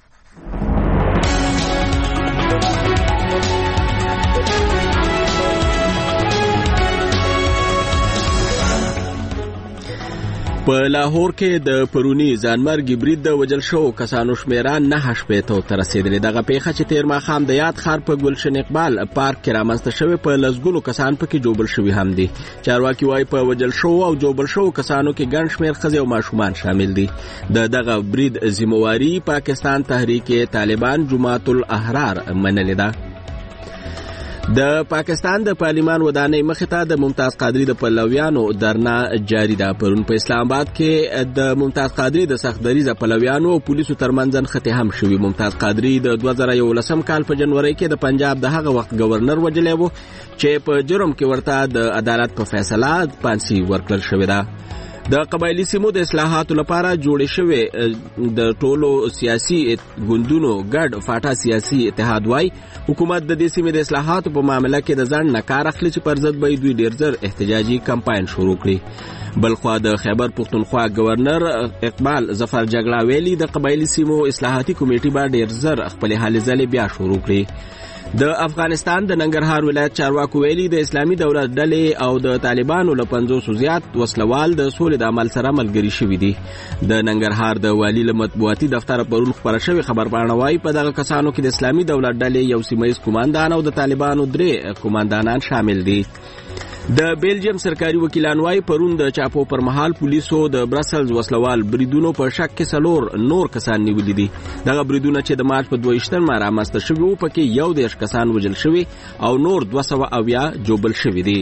په لاهور کې د پرونی ځانمرګي برید د وجل شو کسانو شمیران 9 شپې ته رسیدلې. دغه پیښه چې تیر ماښام د یاد ښار په ګلشن اقبال پارک کې رامنځته شوې په لسګونو کسان پکې جوړ شوي هم دي. چارواکي وايي په وجل شو او جوړ شو کسانو کې ګڼ شمېر ښځې او ماشومان شامل دي. دغه برید ذمہواری پاکستان تحریک طالبان جماعت الاحرار منلې ده. د پاکستان د پارلیمان ودانۍ مخې ته د ممتاز قادری د پلویانو درنا جاری ده. پرون په اسلام آباد کې د ممتاز قادری د سختدریزه پلویانو او پولیسو ترمنځ خټې هم شوې. ممتاز قادری د 2011 کال په جنوري کې د پنجاب د هغه وخت گورنر وجلی و چې په جرم کې ورته د عدالت په فیصله پانسي ورکړل شوې ده. د قبایلی سیمو د اصلاحاتو لپاره جوړې شوې د ټولو سیاسي ګوندونو ګډ فاټا سیاسي اتحاد وای حکومت د دې سیمې د اصلاحاتو په معاملې کې د ځان نه کار اخلي چې پر ضد به دوی ډیر زر احتجاجي کمپاین شروع کړي. بلخوا د خیبر پختونخوا گورنر اقبال ظفر جګړه ویلي د قبایلی سیمو اصلاحاتي کمیټې به ډیر زر خپل حل ځلې بیا شروع کړي. د افغانستان د ننګرهار ولایت چارواکو ویلي د اسلامي دولت ډلې او د طالبانو له 500 زیات وسلوال د سولې د عمل سره ملګري شوي دي. د ننګرهار د والي له مطبوعاتي دفتر پرون خبره شوې خبرپاڼه وايي په دغه کسانو کې د اسلامي دولت ډلې یو سیمه‌ییز قوماندان او د طالبانو 3 قوماندانان شامل دي. د بیلجیم سرکاري وکیلان وايي پرون د چاپو پر مهال پولیسو د برسلز وسلوال بریدونو په شک کې 4 نور کسان نیولي دي. دغه بریدونه چې د مارچ په 22 رامنځته شوي وو پکې 11 کسان وژل شوي او نور 200 جوبل شوي دي.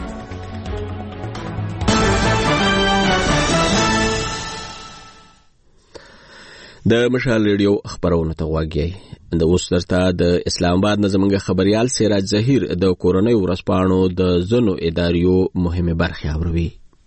د مشال ریډیو خبرونه ته واګي د اوس درته د اسلام آباد نظمنګ خبريال سراج ظهیر د کورونی ورسپانو د زنو اداریو مهمه برخه اوروي.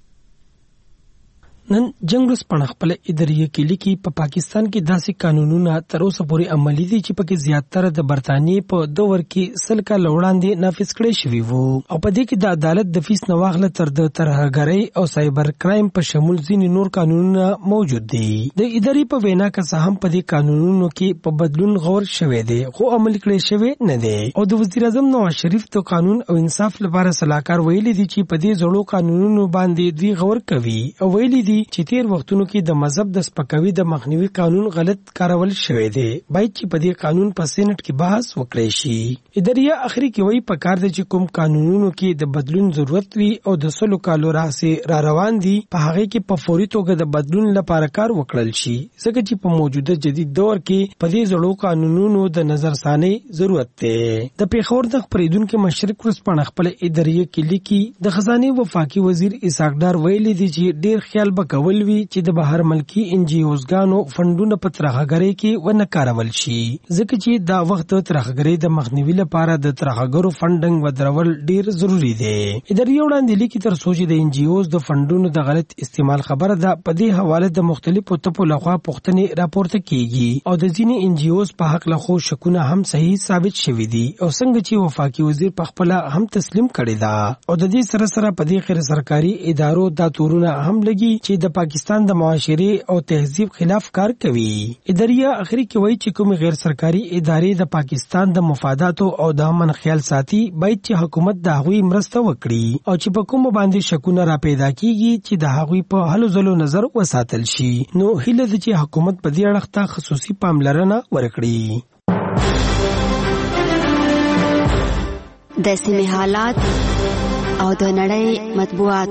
نن جنگرس پڼ خپل اداریه کې لیکي په پاکستان کې داسې قانونونه تر اوسه پورې عملي دي چې پکې زیاتره د برتانیې په دور کې سلکه لوړاندې نافذ کړي شوی وو او په دې کې د عدالت د فیس نواغله تر د ترهګرۍ او سایبر کرایم په شمول ځینې نور قانونونه موجود دي. د ادارې په وینا کې هم په دې قانونونو کې په بدلون غور شوی دی خو عملي کړي شوی نه دی او د وزیر اعظم نواز شریف د قانون او انصاف لپاره صلاحکار ویلي دي چې په دې زړو قانونونو باندې دوی غور کوي او ویلي دي چې تیر وختونو کې د مذهب د سپکاوي د مخنیوي قانون غلط کارول شوی دی باید چې په دې قانون په سېنات کې بحث وکړي شي. اداریه اخري کې وایي په کار دي چې کوم قانونونو کې د بدلون ضرورت وي او د 100 کالو راځي را روان دي په هغه کې په فوري توګه د بدلون لپاره کار وکړل شي ځکه چې په موجوده جدید دور کې په دې زړو قانونونو د نظرثاني ضرورت دی. د پیښور د خبرېدونکو مشرق ورسپانه خپل اداریه کې لیکي د خزانه وفاقي وزیر اسحاق ډار ویلي دي چې ډیر خیال وکول وی چې د بهر ملکی NGOsګانو فندونه په ترهګرۍ کې ونه کارول شي ځکه چې دا وخت ترهګرۍ د مخنیوي لپاره د ترهګرو فندنګ ودرول ډیر ضروری دی. اداري وړاندې لیکي تر څو چې د NGOs د فندونو د غلط استعمال خبره ده په دې حواله د مختلفو ټپو لخوا پوښتنې راپورته کیږي او د ځینې NGOs په حق له خو شکونه هم صحیح ثابت شوي دي او څنګه چې وفاقي وزیر په خپل هم تسلیم کړی دا او د دې سره سره په دې غیر سرکاري ادارو د تورونه هم لګي چې د پاکستان د معاشري او تهذیب خلاف کار کوي. اداریه اخري کې وایي چې کوم غیر سرکاري ادارې د پاکستان د مفاداتو او د امن خیال ساتي باید چې حکومت د هغوی مرسته وکړي او چې په کوم باندې شکونه را پیدا کیږي چې د هغوی په هلو ځلو نظر وساتل شي. نو هیله ده چې حکومت په دې اړه خصوصي پاملرنه ورکړي. د سیمې حالات او د نړۍ مطبوعات.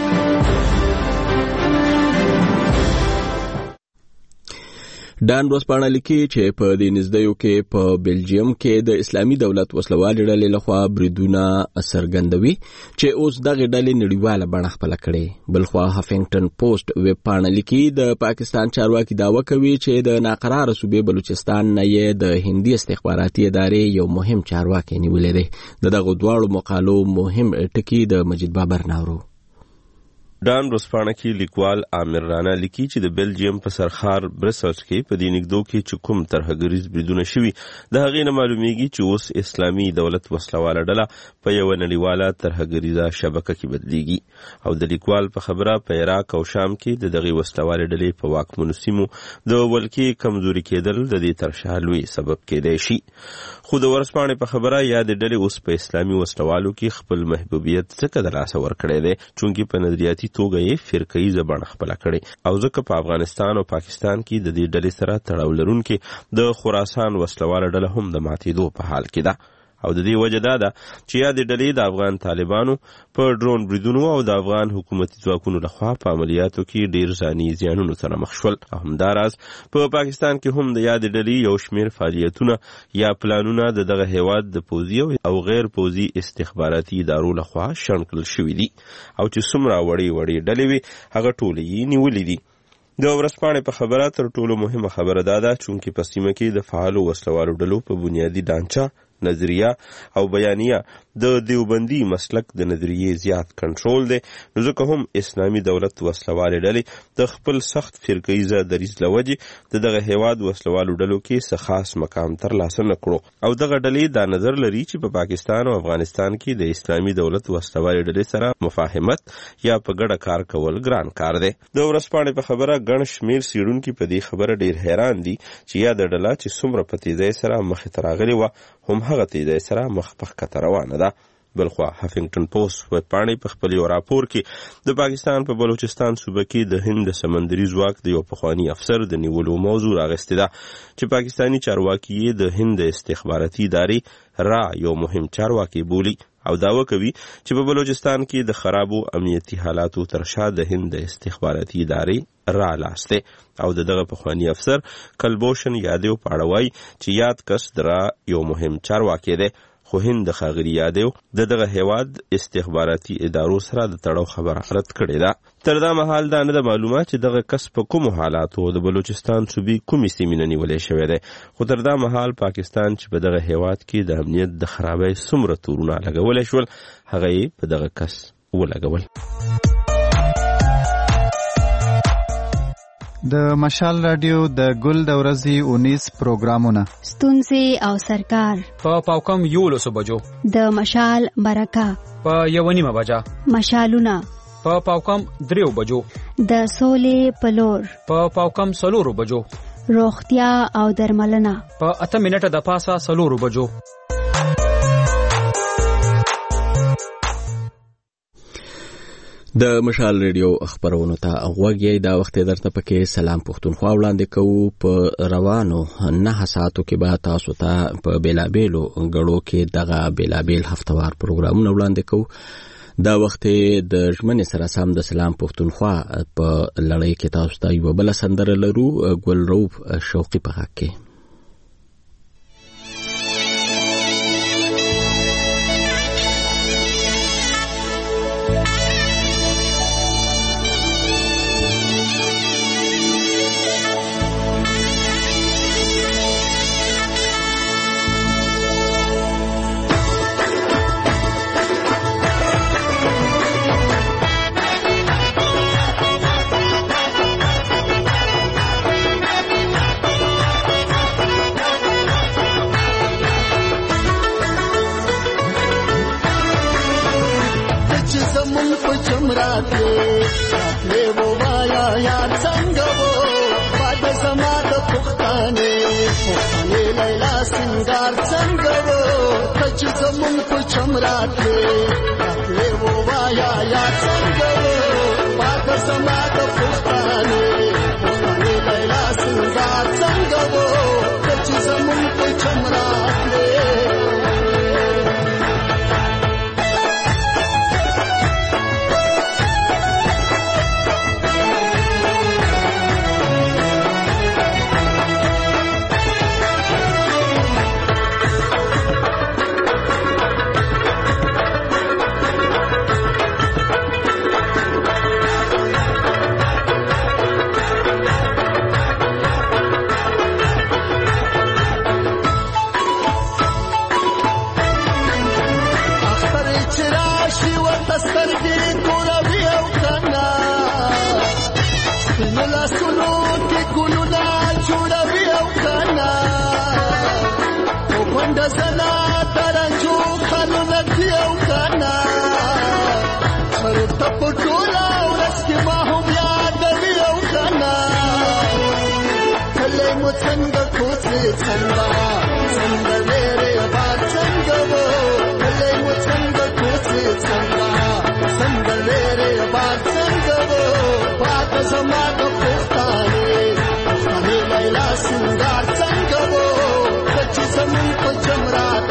ډان ورسپانه لیکي چې په دې نږدېو کې په بیلجیم کې د اسلامي دولت وسلوال ډلې لخوا بریدونه څرګندوي چې اوس دغه ډلې نړیواله بڼه خپل کړي. بلخوا هافینګټن پوسټ ویب پاڼه لیکي د پاکستان چارواکي دعوه کوي چې د ناقرار صوبې بلوچستان نه یې د هندي استخباراتي ادارې یو مهم چارواکي نیولې دی. دغه دواړو مقالو مهم ټکی د مجید بابر ناورو. ډان ورځپاڼه کې لیکوال عامر رانا لیکي چې د بلجیم په سرخار برسلز کې په دې نږدو کې چې کوم ترهګریز بریدونه شوي د هغې نه معلومیږي چې اوس اسلامي دولت وسلواله ډله په یوه نړیواله ترهګریزه شبکه کې بدلیږي او د لیکوال په خبره په عراق او شام کې د دغې وسلوالې ډلې په واکمنو سیمو د ولکې کمزوري کېدل د دې تر شا لوی سبب کېدای شي. خو د ورځپاڼې په خبره یا د ډلې اوس په اسلامي وسلوالو کې خپل محبوبیت ځکه د لاسه ورکړی دی چونکې په نظریاتي توګه یې فرقهیزه بڼه خپله کړې او ځکه په افغانستان او پاکستان کې د دې ډلې سره تړاو لرونکې د خراسان وسلواله ډله هم د ماتېدو په حال کې ده او د دې وجه دا ده چې یا د ډلې د افغان طالبانو په ډرون بریدونو او د افغان حکومتي ځواکونو لخوا په عملیاتو کې ډیر ځاني زیانونو سره مخ شول او همداراز په پاکستان کې هم د یادې ډلې یو شمېر فعالیتونه یا پلانونه د دغه هیواد د پوځي او غیر پوځي استخباراتي ادارو لخوا شنډ کړل شوي دي او چې څومره وړې ډلې وي هغه ټولې یې نیولې دي. د ورځپاڼې په خبره تر ټولو مهمه خبره دا ده چونکې په سیمه کې د فعالو وسلوالو ډلو په بنیادي ډانچه نظریه او بیانیه د دیوبندي مسلک د نظریې زیات کنټرول دی نو ځکه هم اسلامي دولت وسلوالې ډلې د خپل سخت فرقهیزه دریځ له وجې د دغه هیواد وسلوالو ډلو کې څه خاص مقام ترلاسه نه کړو او دغه ډلې دا نظر لري چې په پاکستان او افغانستان کې د اسلامي دولت وسلوالې ډلې سره مفاهمت یا په ګډه کار کول ګران کار دی. د ورځپاڼې په خبره ګڼ شمېر څېړونکي په دې خبره ډېر حیران دي چې یا د ډله چې څومره په تیزۍ سره مخې ته راغلې وه هم هغه تیزۍ سره مخ په ښکته روانه ده. بلخوا هفنګټن پوسټ ویبپاڼې په خپل یو راپور کې د پاکستان په بلوچستان صوبه کې د هند د سمندري ځواک د یو پخواني افسر د نیولو موضوع راغستې ده چې پاکستاني چارواکي یې د هند د استخباراتي ادارې را یو مهم چارواکي بولي او دعوه کوي چې په بلوچستان کې د خرابو امنیتي حالاتو تر شا د هند د استخباراتي ادارې را لاس دی او دغه پخواني افسر کلبوشن یادیو پاړوي چې یاد کس درا یو مهم چارواکي دی خو هند د ښاغلي یادیو دغه هیواد استخباراتي ادارو سره د تړاو خبره رد کړې ده. تر دا مهال دا نه ده معلومه چې دغه کس په کومو حالاتو د بلوچستان صوبې کومې سیمې نه نیولی شوی دی خو تر دا مهال پاکستان چې په دغه هیواد کې د امنیت د خرابۍ څومره تورونه لګولی شول هغه یې په دغه کس ولګول. د مشال رادیو د ګل د ورځې 19 پروګرامونه ستونزې او سرکار په پاوکم 11 بجو د مشال برکه په 1:30 بجا مشالونه په پاوکم 3 بجو د سولې پلور په پاوکم 4 بجو روغتیا او درملنه په 8 منټه د پاسه 4 بجو. د مشال ریډیو خبرونو ته غوږی دا وخت درته پکې سلام پښتونخوا وړاندې کوو. په روانو 9 ساعتو کې به تاسو ته په بیلابیلو غړو کې دغه بیلابیل هفتوار پروګرامونه وړاندې کوو. دا وخت د ژمنې سره سم د سلام پښتونخوا په لړۍ کې تاسو ته یو بل سندره لرو ګلروب شوقي په حق کې. زنا ترنجو خانونه دی او کنا پر تپټولا ورس کې ما هم یاد دی او کنا کله مو څنګه کوڅه څنګه څنګه لري باد څنګه وو کله مو څنګه کوڅه څنګه څنګه لري باد څنګه وو پات زما د پښتانه لیلا سنگار څنګه وو چې زمون په جمرات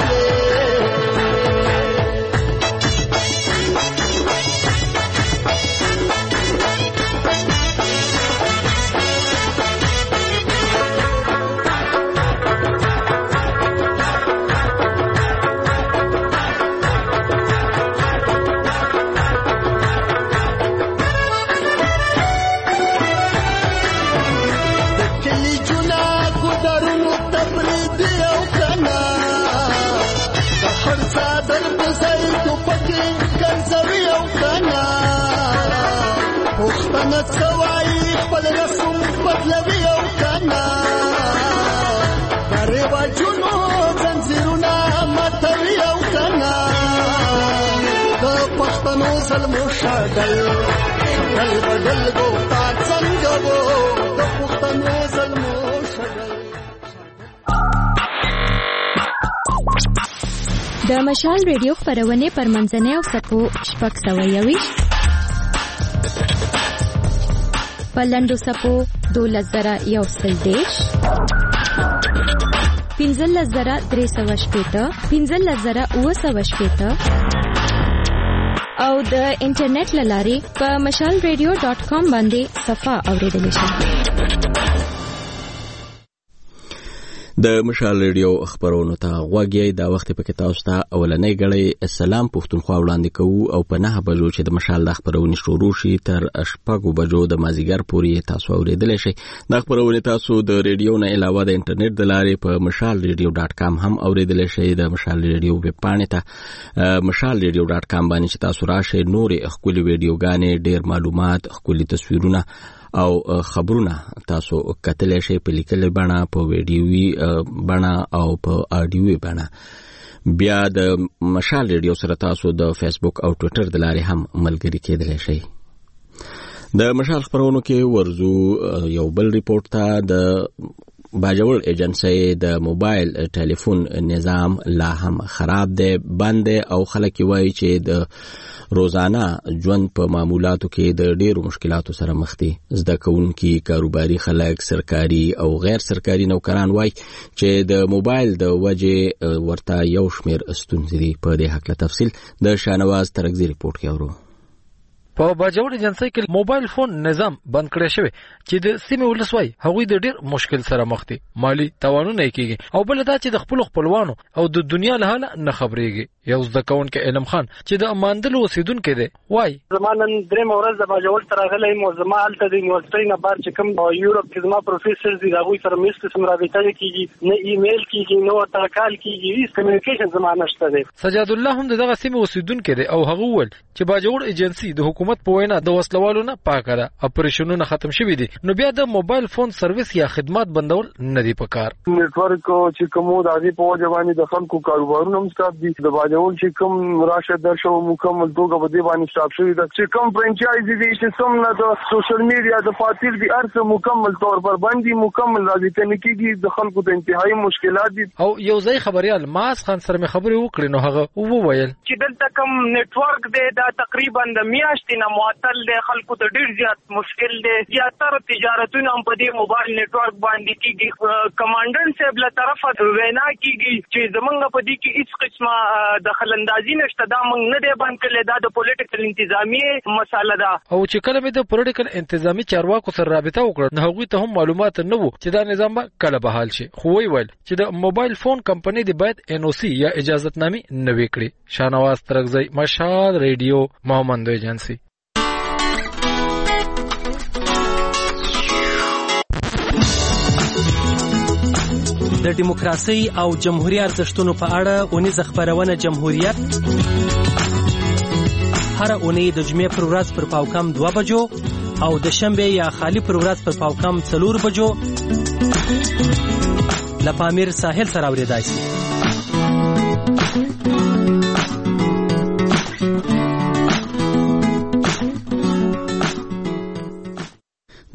پښتنه سوای خپل رسم بدلوي او کنا درې واجونو زنجیرونه ماتوي او کنا د پښتنو ظلم شګل بدل ګوتا څنګه وو د پښتنو ظلم شګل. د مشال ریډیو خپرونه پر منځنۍ او سپو شپږ سوه یویشت پلندو سپو 12,110 15,360 15,960 او د انټرنیټ لارې په mashalradio.com باندې صفه اوریدل شي. د مشال ریډیو خبرونو ته غوږی دا وخت په کې تاسو ته اولنۍ غړې السلام پښتونخوا وړاندې کوو او په 9 بجو چې د مشال د خبرونې شروع شي تر 6 بجو د مازیګر پورې تاسو اوریدلی شئ. د خبرونې تاسو د ریډیو نه علاوه د انټرنیټ د لارې په mashalradio.com هم اوریدلی شئ. د مشال ریډیو ویب پاڼې ته mashalradio.com باندې چې تاسو راشئ نورې ښکلې ویډیوګانې ډېر معلومات ښکلي تصویرونه او خبرونه تاسو کتلی شئ په لیکلې بڼه په ویډیوي بڼه او په آډیوي بڼه. بیا د مشال ریډیو سره تاسو د فیسبوک او ټویټر د لارې هم ملګري کېدلی شئ. د مشال خبرونو کې ورزو یو بل ریپورت ته. د باجوړ ایجنسی د موبایل ټلیفون نظام لا هم خراب دی، بند دی او خلک وایي چې د روزانه ژوند په معمولاتو کې د ډیرو مشکلاتو سره مخ دي. زده کوونکي، کاروباري خلک، سرکاري او غیر سرکاري نوکران وایي چې د موبایل د وجې ورته یو شمیر ستونزې دي. په دې هکله تفصیل د شانواز ترکزي ریپورت کې اورو. په باجوړ ایجنسی کې موبایل فون نظام بند کړی شوی چې د سیمې ولسوای هغوی د ډیر مشکل سره مخ دي. مالی تاوانونه کیږي او بل دا چې د خپلوانو او د دنیا له حاله نه خبرېږي. یو زده کوونکی علم خان چې د ماندلو اوسیدونکی دی وای زمانن درې مورز د باجوړ تر غلې مو زما الته د یونیورسيټي نه بار چې کوم یورپ کې زما پروفیسور دي هغه سره مې قسم رابطه کیږي، نه ایمیل کیږي، نه تکال کیږي، هیڅ کمیونیکیشن زما نشته دی. سجاد الله هم دغه سیمه اوسیدونکی دی او هغه ول چې باجوړ ایجنسی د حکومت په وینا د وسلوالو نه پاکه ده، اپریشنونه ختم شوي دي، نو بیا د موبایل فون سرویس یا خدمات بندول نه دی پکار. نیټورک چې کوم د هغه په وجوانی د خلکو کاروبارونه هم ستاب دي. د باجوړ چې کوم راشه درشو مکمل توګه په دې باندې ستاب شوی د چې کوم فرانچایزي دي چې څومره د سوشل میډیا د فاتیر دي ارڅ مکمل تور پر باندې مکمل راځي تنکیږي. د خلکو د انتهایی مشکلات دي. او یو ځای خبريال ماس خان سره مې خبرې وکړې نو هغه وویل چې دلته کوم نیټورک دی دا تقریبا د میاشتې نه معطل دی، خلکو ته ډیر زیات مشکل دی. زیاتره تجارتونه هم په دې موبایل نیټورک باندې کیږي. کمانډنټ صاحب له طرفه وینا کیږي چې زمونږ په دې کې هیڅ قسمه دخلندازي نشته، دا موږ نه دی بند کړی، دا د پولیټیکل انتظامی مسله ده. او چې کله مې د پولیټیکل انتظامی چارواکو سره رابطه وکړه نو هغوی ته هم معلومات نه وو چې دا نظام به کله بحال شي، خو ویل چې د موبایل فون کمپنۍ دی باید NOC یا اجازتنامې نوي کړي. شانواز ترکزی، مشال ریډیو، محمد ایجنسی. د دیموکراسي او جمهوریت ارزښتونو په اړه اونیزه خبرونه جمهوریت هر اونۍ د جمعې پر ورځ پر پاوکم 2 بجو او د شنبه یا خالی پر ورځ پر پاوکم 4 بجو لپامیر ساحل سره اوریدای شي.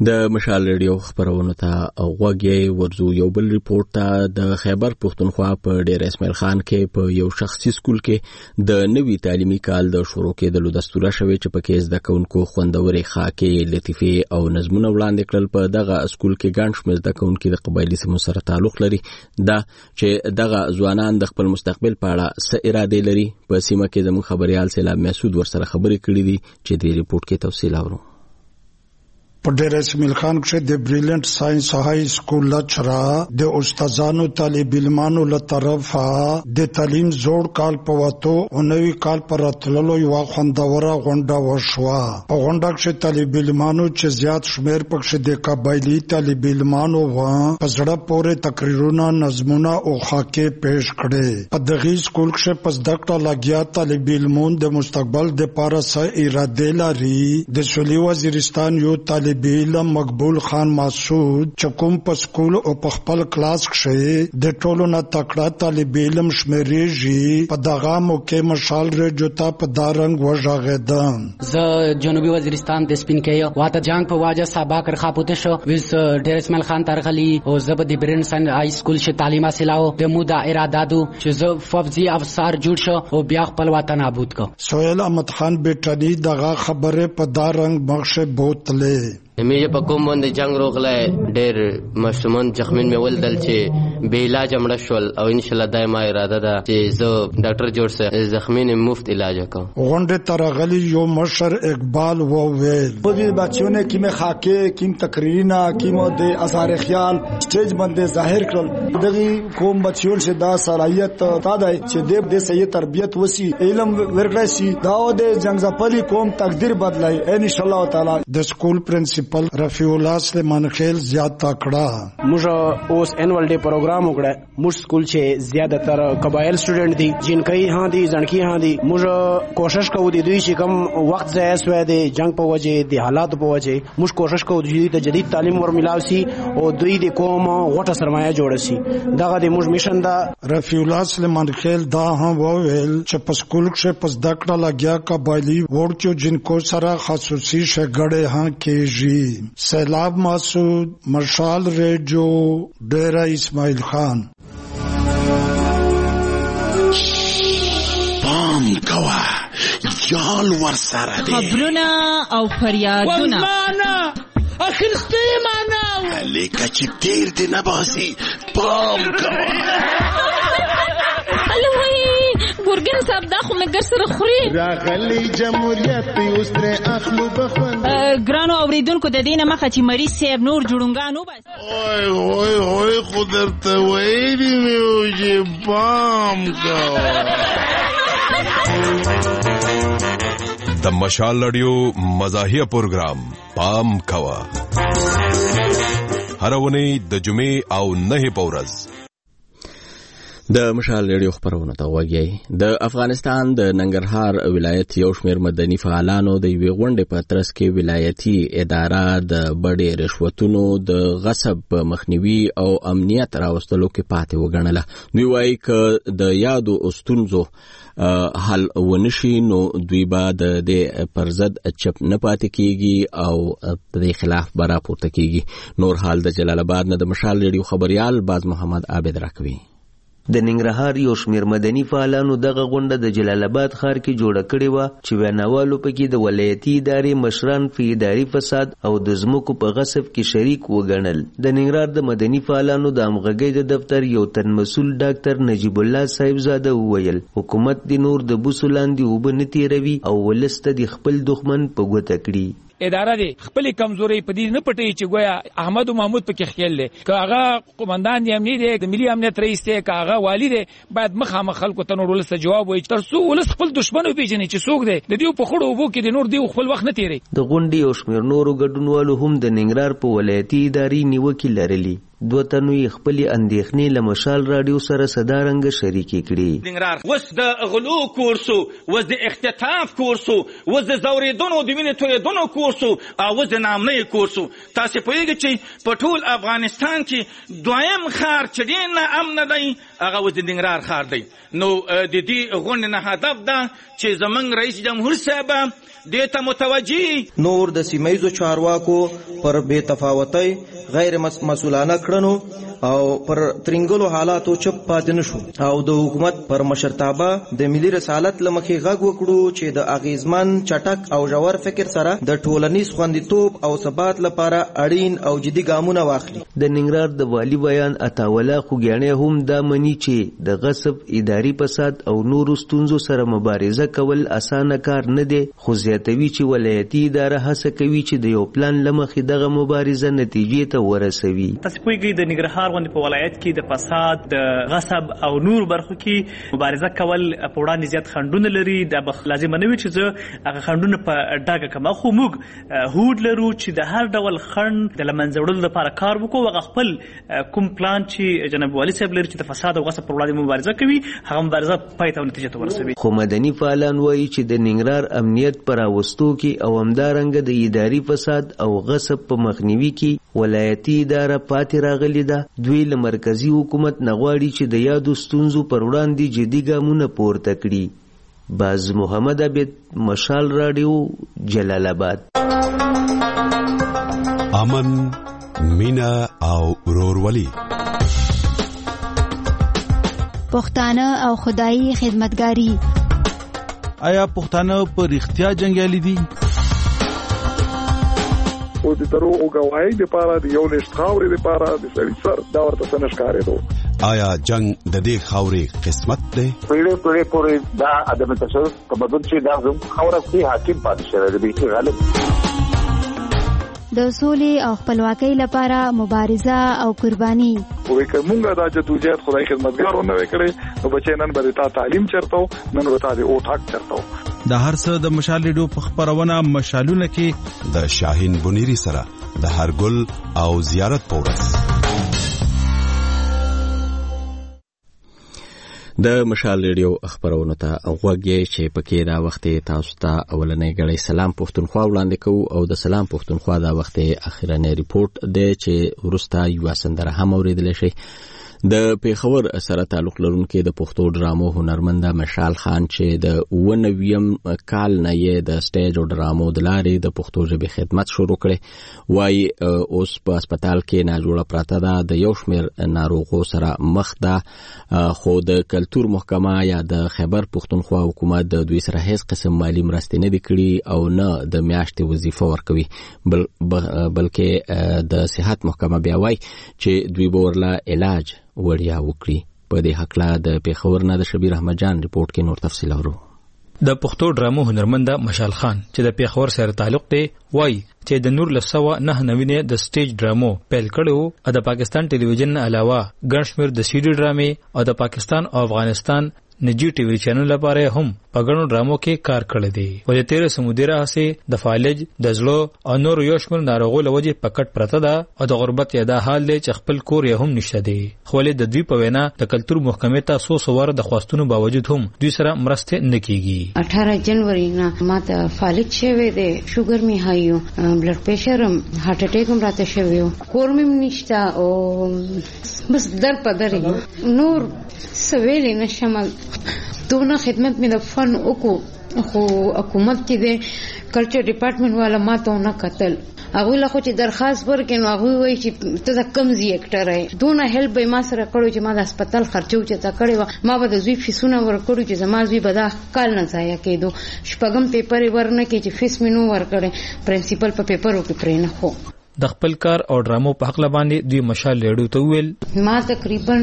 د مشال ریډیو خبرونو ته غوږی ورزو یو بل ریپورت ته د خیبر پښتونخوا په ډیر اسماعیل خان کې په یو شخصي سکول کې د نوي تعلیمي کال د شروع کېدلو دستور شوی چې پکې زده کوونکو خوندورې خاکې لطیفې او نظمونه وړاندې کړل. په دغه سکول کې ګڼ شمېر زده کوونکي د قبایلي سیمو سره تعلق لري. دا چې دغه ځوانان د خپل مستقبل په اړه څه اراده لري په سیمه کې زموږ خبريال سیلاب مسعود ورسره خبرې کړې دي چې د ریپورت کې تفصیل اورو. په ډیر اسماعیل خان کې د بریلیانت ساينس های سکول لچرا د استادانو طالب علمانو له طرفه د تعلیم زوړ کال په واتو او نوی کال پر راتللو یو خوندوره غونډه وشوه. په غونډه کې طالب علمانو چې زیات شمیر پکې د قبایلی طالب علمانو و په زړه پورې تقریرونه نظمونه او خاکې پیش کړي. په دغه سکول کې پس دکټه لګیا طالب علمون د مستقبل د لپاره څه اراده لري. د سولي وزیرستان یو طالب علم مقبول خان مسعود چکم په سکول او په خپل کلاس کې د ټولو نه تکړه طالب علم شمیرېږي. په دغه موقع مشال ریډیو ته په دارنګ وژغېدم. زه جنوبي وزیرستان د سپین کې واته جنگ په واجه سبا کر خاپوته شو وز ډیر اسماعیل خان ترغلی او زه په د برنسن های سکول ش تعلیم حاصلاو د مودا اراده دو چې زه فوجي افسر جوړ شو او بیا خپل وطن آباد کو. سہیل احمد خان بیٹانی دغه خبره په دارنګ مخشه بوتله. میجه په کوم باندې جنگ روغله ډېر مشمن زخمین مې ولدل چې بې علاج مړ شول او ان شاء الله دایمه اراده ده چې زه ډاکټر جوړ سم زخمین مفت علاج وکم. غونډه ترغلی یو مشر اقبال و ویل خود بچوں نے کیم خاکه کیم تقریرنا کیم د اثار خیال سټیج باندې ظاهر کړل. دغه کوم بچوں شه دا صلاحیت تا ده چې د صحیح تربیت وسی علم ورکړی سي دا د جنگ زپلی کوم تقدیر بدلای ان شاء الله تعالی. د سکول پرنسپل رفیع الله سلیمان خیل زیات تکړه. موږ اوس انوال ډے پروګرام وکړه. موږ سکول چې زیاده تر قبایل سټوډنټ دي جنکی ها دي ځنکی ها دي. موږ کوشش کوو د دوی چې کم وخت ضایع شوی دی جنگ په وجه د حالات په وجه موږ کوشش کوو چې د جدید تعلیم ور ملاوي سي او دوی د قوم غټه سرمایه جوړ سي. دغه د موږ میشن دا. رفیع الله سلیمان خیل دا هم وویل چې په سکول کې پس دکړه لګیا قبایلی ورچو جنکو سره خصوصي شګړې ها کېږي. سیلاب مسعود مشال ریڈیو ڈیرہ اسماعیل خان. پام کوا یال ورسره دی خبرونه او فریادونه والله اخرستی ماناو لیکه چې تیر دی نباسی پام کوا. ګورګین صاحب دا خو مګر سره خوري راغلی جمهوریت اوس تر اخلو بخون. ګرانو اوریدونکو د دینه مخه چې مریض صاحب نور جوړونګانو بس اوه خو درته ویلي مې چې پام کوه. د مشال رادیو مزاحیه پروګرام پام کوه هر ونې د جمعې او نه په ورځ. د مشال ریډیو خبرونه ته وګورئ. د افغانستان د ننګرهار ولایت یو شمېر مدني فعالانو د یوې غونډې په ترڅ کې ولایتي اداره د بډې رشوتونو د غصب په مخنیوي او امنیت راوستلو کې پاتې وګڼله. دوی وایي که د یادو ستونزو حل ونشي نو دوی به د دې پر ضد چپ نه پاتې کیږي او په دې خلاف به راپورته کیږي. نور حال د جلال آباد نه د مشال ریډیو خبريال باز محمد عابد راکوي. د ننګرهار یو شمېر مدني فعالانو دغه غونډه د جلال آباد ښار کې جوړه کړې وه چې ویناوالو پکې د ولایتي ادارې مشران په اداري فساد او د ځمکو په غصب کې شریک وګڼل. د ننګرهار د مدني فعالانو د همغږۍ د دفتر یو تن مسؤل ډاکټر نجیب الله صاحبزاده وویل حکومت د نور د بوسو لاندې اوبه نه تیروي او ولس ته د خپل دښمن په ګوته کړي. اداره دی خپل کمزوري په دې نه پټي چې گویا احمد او محمود پکې خیال لري که هغه قومندان دی امنیت دی د ملي امنیت رئیس دی که هغه والی دی باید مخامخ خلکو ته نور ولس جواب وایي تر څو ولس خپل دشمن وپیژني چې څوک دی د دې په خړو وبو کې د نور دی خپل وخت نه تیری. د غونډې او شمیر نورو ګډونوالو هم د ننګرهار په ولایتي ادارې نیوکې لرلي. دوه تنو یې خپلې اندېښنې له مشال راډیو سره صدارنګه شریکې کړي. ننګرهار اوس د غلو کورسو اوس د اختطاف کورسو اوس د زوریدونو د وینې تویدونو کورسو او اوس د نامنۍ کورسو. تاسې پوهېږئ چې په ټول افغانستان کې دویم ښار چې ډېر ناامنه دی هغه اوس د ننګرهار ښار دی. نو د دې غونډې نه هدف ده چې زموږ رئیس جمهور صاحب دې ته متوجي. نور د سیمایزو چارواکو پر بې تفاوتۍ غیر مسؤلانه کړنو او پر ترنګلو حالاتو چپ پاتې نشو او د حکومت پر مشرتابه د ملي رسالت لمخې غږ وکړو چې د اغیزمن چټک او ژور فکر سره د ټولنیز خوندیتوب او ثبات لپاره اړین او جدي ګامونه واخلي. د ننګرهار د والي بیان عطاوله خوږیاڼي هم دا مني چې د غصب، اداري فساد او نورو ستونزو سره مبارزه کول اسانه کار نه دی، خو زیاتوي چې ولایتي اداره هڅه کوي چې د یو پلان لمخې دغه مبارزه نتیجې ته ورسوي. تاسو پوهیږئ د ننګرهار غوندې په ولایت کې د فساد، د غصب او نور برخو کې مبارزه کول په وړاندې زیات خنډونه لري. دا لازم نه وي چې زه هغه خنډونه په ډاګه کړم، خو موږ هوډ لرو چې د هر ډول خنډ د له منځه وړلو لپاره کار وکړو. هغه خپل کوم پلان چې جناب والي صاحب لري چې د فساد او غصب پر وړاندې مبارزه کوي، هغه مبارزه پای ته نتیجه ته ورسوي. خو مدني فعالان وایي چې د ننګرهار امنیت پر راوستو کې او همدارنګه د اداري فساد او غصب په مخنیوي کې ولایتي اداره پاتې راغلې ده. دوی له مرکزي حکومت نغواړي چې د یادو ستونزو پر وړاندې جدي ګامونه پورته کړي. باز محمد عبید، مشال رادیو، جلال آباد. امن، مینا او ورورولي، پښتانه او خدایي خدمتګاری. آیا پښتانه په رښتیا جنګیالي دي؟ او د دروغ گواهی لپاره د یو لښت خاورې لپاره د سړي سر دا ورته څه نه ښکارېدو. آیا جنگ د دې خاورې قسمت دی؟ پیړۍ پورې دا عدم تشدد تمدن چې دا زموږ خاوره کې حاکم پاتې شوی دی، غالب د سولې او خپلواکۍ لپاره مبارزه او قرباني. وې که مونږ دا جدوجہد خدای خدمتګارو نه وکړي نو بچي نن به تا تعلیم چرته نن به تا د اوټ حق چرته. د هر څه د مشال ریډیو په خبرونه مشالونه کې د شاهین بنيري سره د هرګل او زیارت پورس. د مشال ریډیو خبرونه ته غوږی چې پکې دا وخت تاسو ته اولنې غړي سلام پښتونخوا وړاندې کوو او د سلام پښتونخوا دا وخت اخیرنی ریپورت دی چې ورسته یو سندره هم اوریدل شي. د پیښور سره تعلق لرونکي د پښتو ډرامو هنرمند مشال خان چې د 90 کال نه یې د سټیج او ډرامو د لارې د پښتو ژبې خدمت شروع کړي، وایي اوس په هسپتال کې ناجوړه پراته ده، د یو شمېر ناروغو سره مخ ده، خو د کلتور محکمه یا د خیبر پښتونخوا حکومت د دوی سره هیڅ قسم مالی مرستې نه دي کړي او نه د میاشتې وظیفه ورکوي، بلکې د صحت محکمه بیا وایي چې دوی به ورله علاج وړیا وکړي. په دې حقله د پیښور نه د شبیر احمد جان ریپورت کې نور تفصیل اورو. د پښتو ډرامو هنرمند مشال خان چې د پیښور سره تعلق دی وایي چې د 1999 د سټیج ډرامو پیل کړو او د پاکستان ټلویزیون علاوه ګڼ شمېر د سیډي ډرامې او د پاکستان او افغانستان نجی ټي وي چینل لپاره هم په ګڼو ډرامو کې کار کړی دی. ولې 13 سمودیره هسه د فالج د زړه او نور یو شمېر ناروغو لوجه پکټ پرته ده او د غربت یا د حال له چې خپل کور یې هم نشته دی. خو له د دوی په وینا د کلتور محکمې ته 100 ور د خواستونو باوجود هم دوی سره مرسته نه کیږي. 18 جنوري نه ماته فالج شوی دی، شوګر می هایو، بلډ پریشر، هارت اٹیک هم راته شوی، کور مې نشته او بس در په درې نور سویل نشم. دونه خدمت مې د فن وکړو خو حکومت کې د کلچر ډپارټمنټ والا ما ته نه کتل. هغوی له خو چې درخواست ورکړې نو هغوی وایي چې ته د کم ځای اکټر یې. دونه هیلپ به ما سره کړی چې ما د هسپتال خرچه اوچته کړې وه، ما به د زوی فیسونه ورکړو چې زما زوی به دا کال نه ضایع کېدو. شپږم پیپر یې ورنه کړي چې فیس مې نو ورکړی، پرنسپل په پیپرو کې پرې نه خو. د خپل کار او ډرامو په حق باندې دوی مشال ریډیو ته ویل ما تقریبا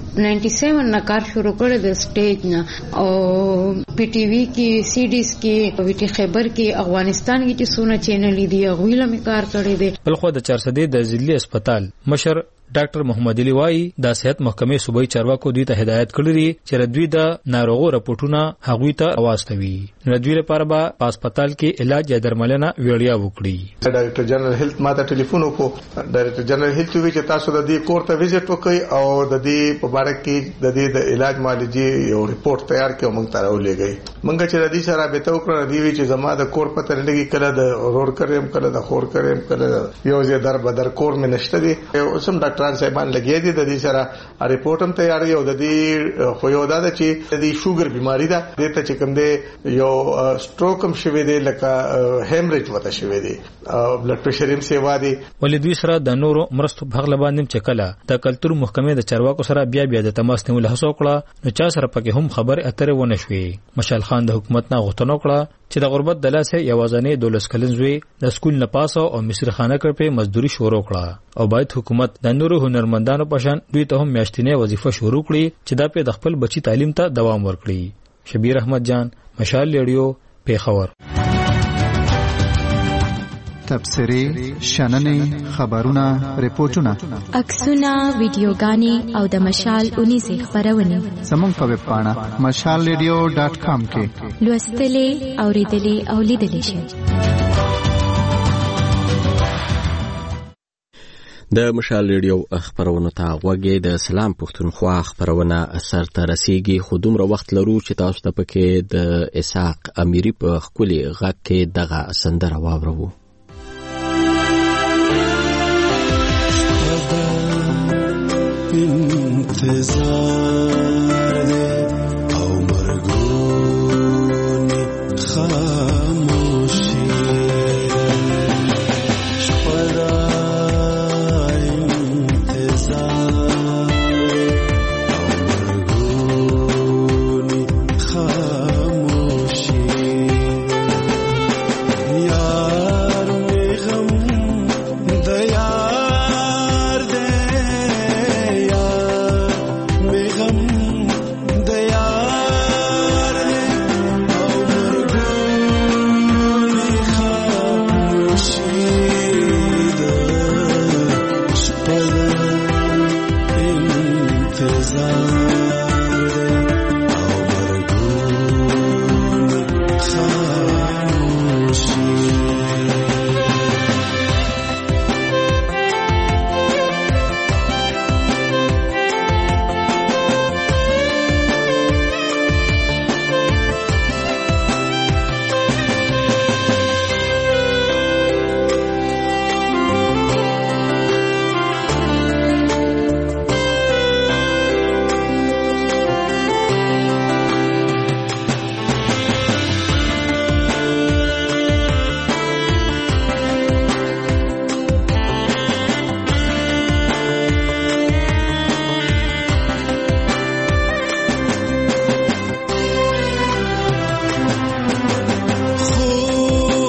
97 نه کار شروع کړی د سټیج نه او پی ټي وی کې، سی ډیز کې، وی ټي خیبر کې، افغانستان کې چې څونه چینل دي هغوی له مې کار کړی دی. بلخو د 400 د ضلعي هسپتال مشر ډاکټر محمد علي وایي د صحت محکمې صوبایي چارواکو دوی ته هدایت کړی دی چې دوی د ناروغو راپورټونه هغوی ته واستوي، نو دوی لپاره به په هسپتال کې علاج یا درملنه وړیا وکړي. ډایرکټر جنرال هیلث ماته ټلیفون وکړو، ډایرکټر جنرال هیلث وی چې تاسو د دې کور ته وزټ وکړئ او د دې په اړه کې د دې د علاج معالجې یو ریپورت تیار کړو، موږ ته راولېږئ. موږ چې د دې سره رابطه وکړو، دی وی چې زما د کور پته لګي کله د ورور کریم، کله د خور کریم، کله یو ځای در بدر کور مې نشته دی. اوسم ډاکټر ډاکټران صاحبان لګي دي د دې سره ریپورت هم تیار دی او د دې خو یو دا چې د دې شوګر بیماری ده د ته چې کوم دی یو سټروک هم شوی دی لکه هیمریج وته شوی دی بلډ پريشر هم سیوا دی ولې دوی سره د نورو مرستو په غل باندې چکله د کلتور محکمې د چارواکو سره بیا د تماس نیول هڅه وکړه نو چا سره پکې هم خبر اترې ونه شوې. مشال خان د حکومت نه غوښتنه وکړه چې د غربت د لاسه یوازانه 12 کلن زوی د سکول نه پاسه او مصر خانه کړ په مزدوري شروع کړه او باید حکومت د نورو هنرمندانو په شان دوی ته هم میاشتنې وظیفه شروع کړي چې دا په خپل بچی تعلیم ته دوام ورکړي. شبیر احمد جان، مشال ریډیو، پیښور. تبصرې، شننې، خبرونه، ریپورتونه، عکسونه، ویډیوګانې او د مشال 19 خبرونه زموږ په ویب پاڼه mashalradio.com کې لوستلې، اوریدلې او لیدلې شئ. د مشال ریډیو خبرونه ته غوږی د سلام پښتونخوا خبرونه اثر ته رسیږي. خو دومره وخت لرو چې تاسو ته پکې د اسحاق امیری په خولي غږ کې دغه سندره واورو. انتظار دے او مرگونی خاموشی شپدا انتظار او مرگونی خاموشی یار میں غم دیا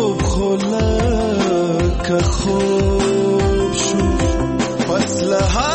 خوب شو پس لها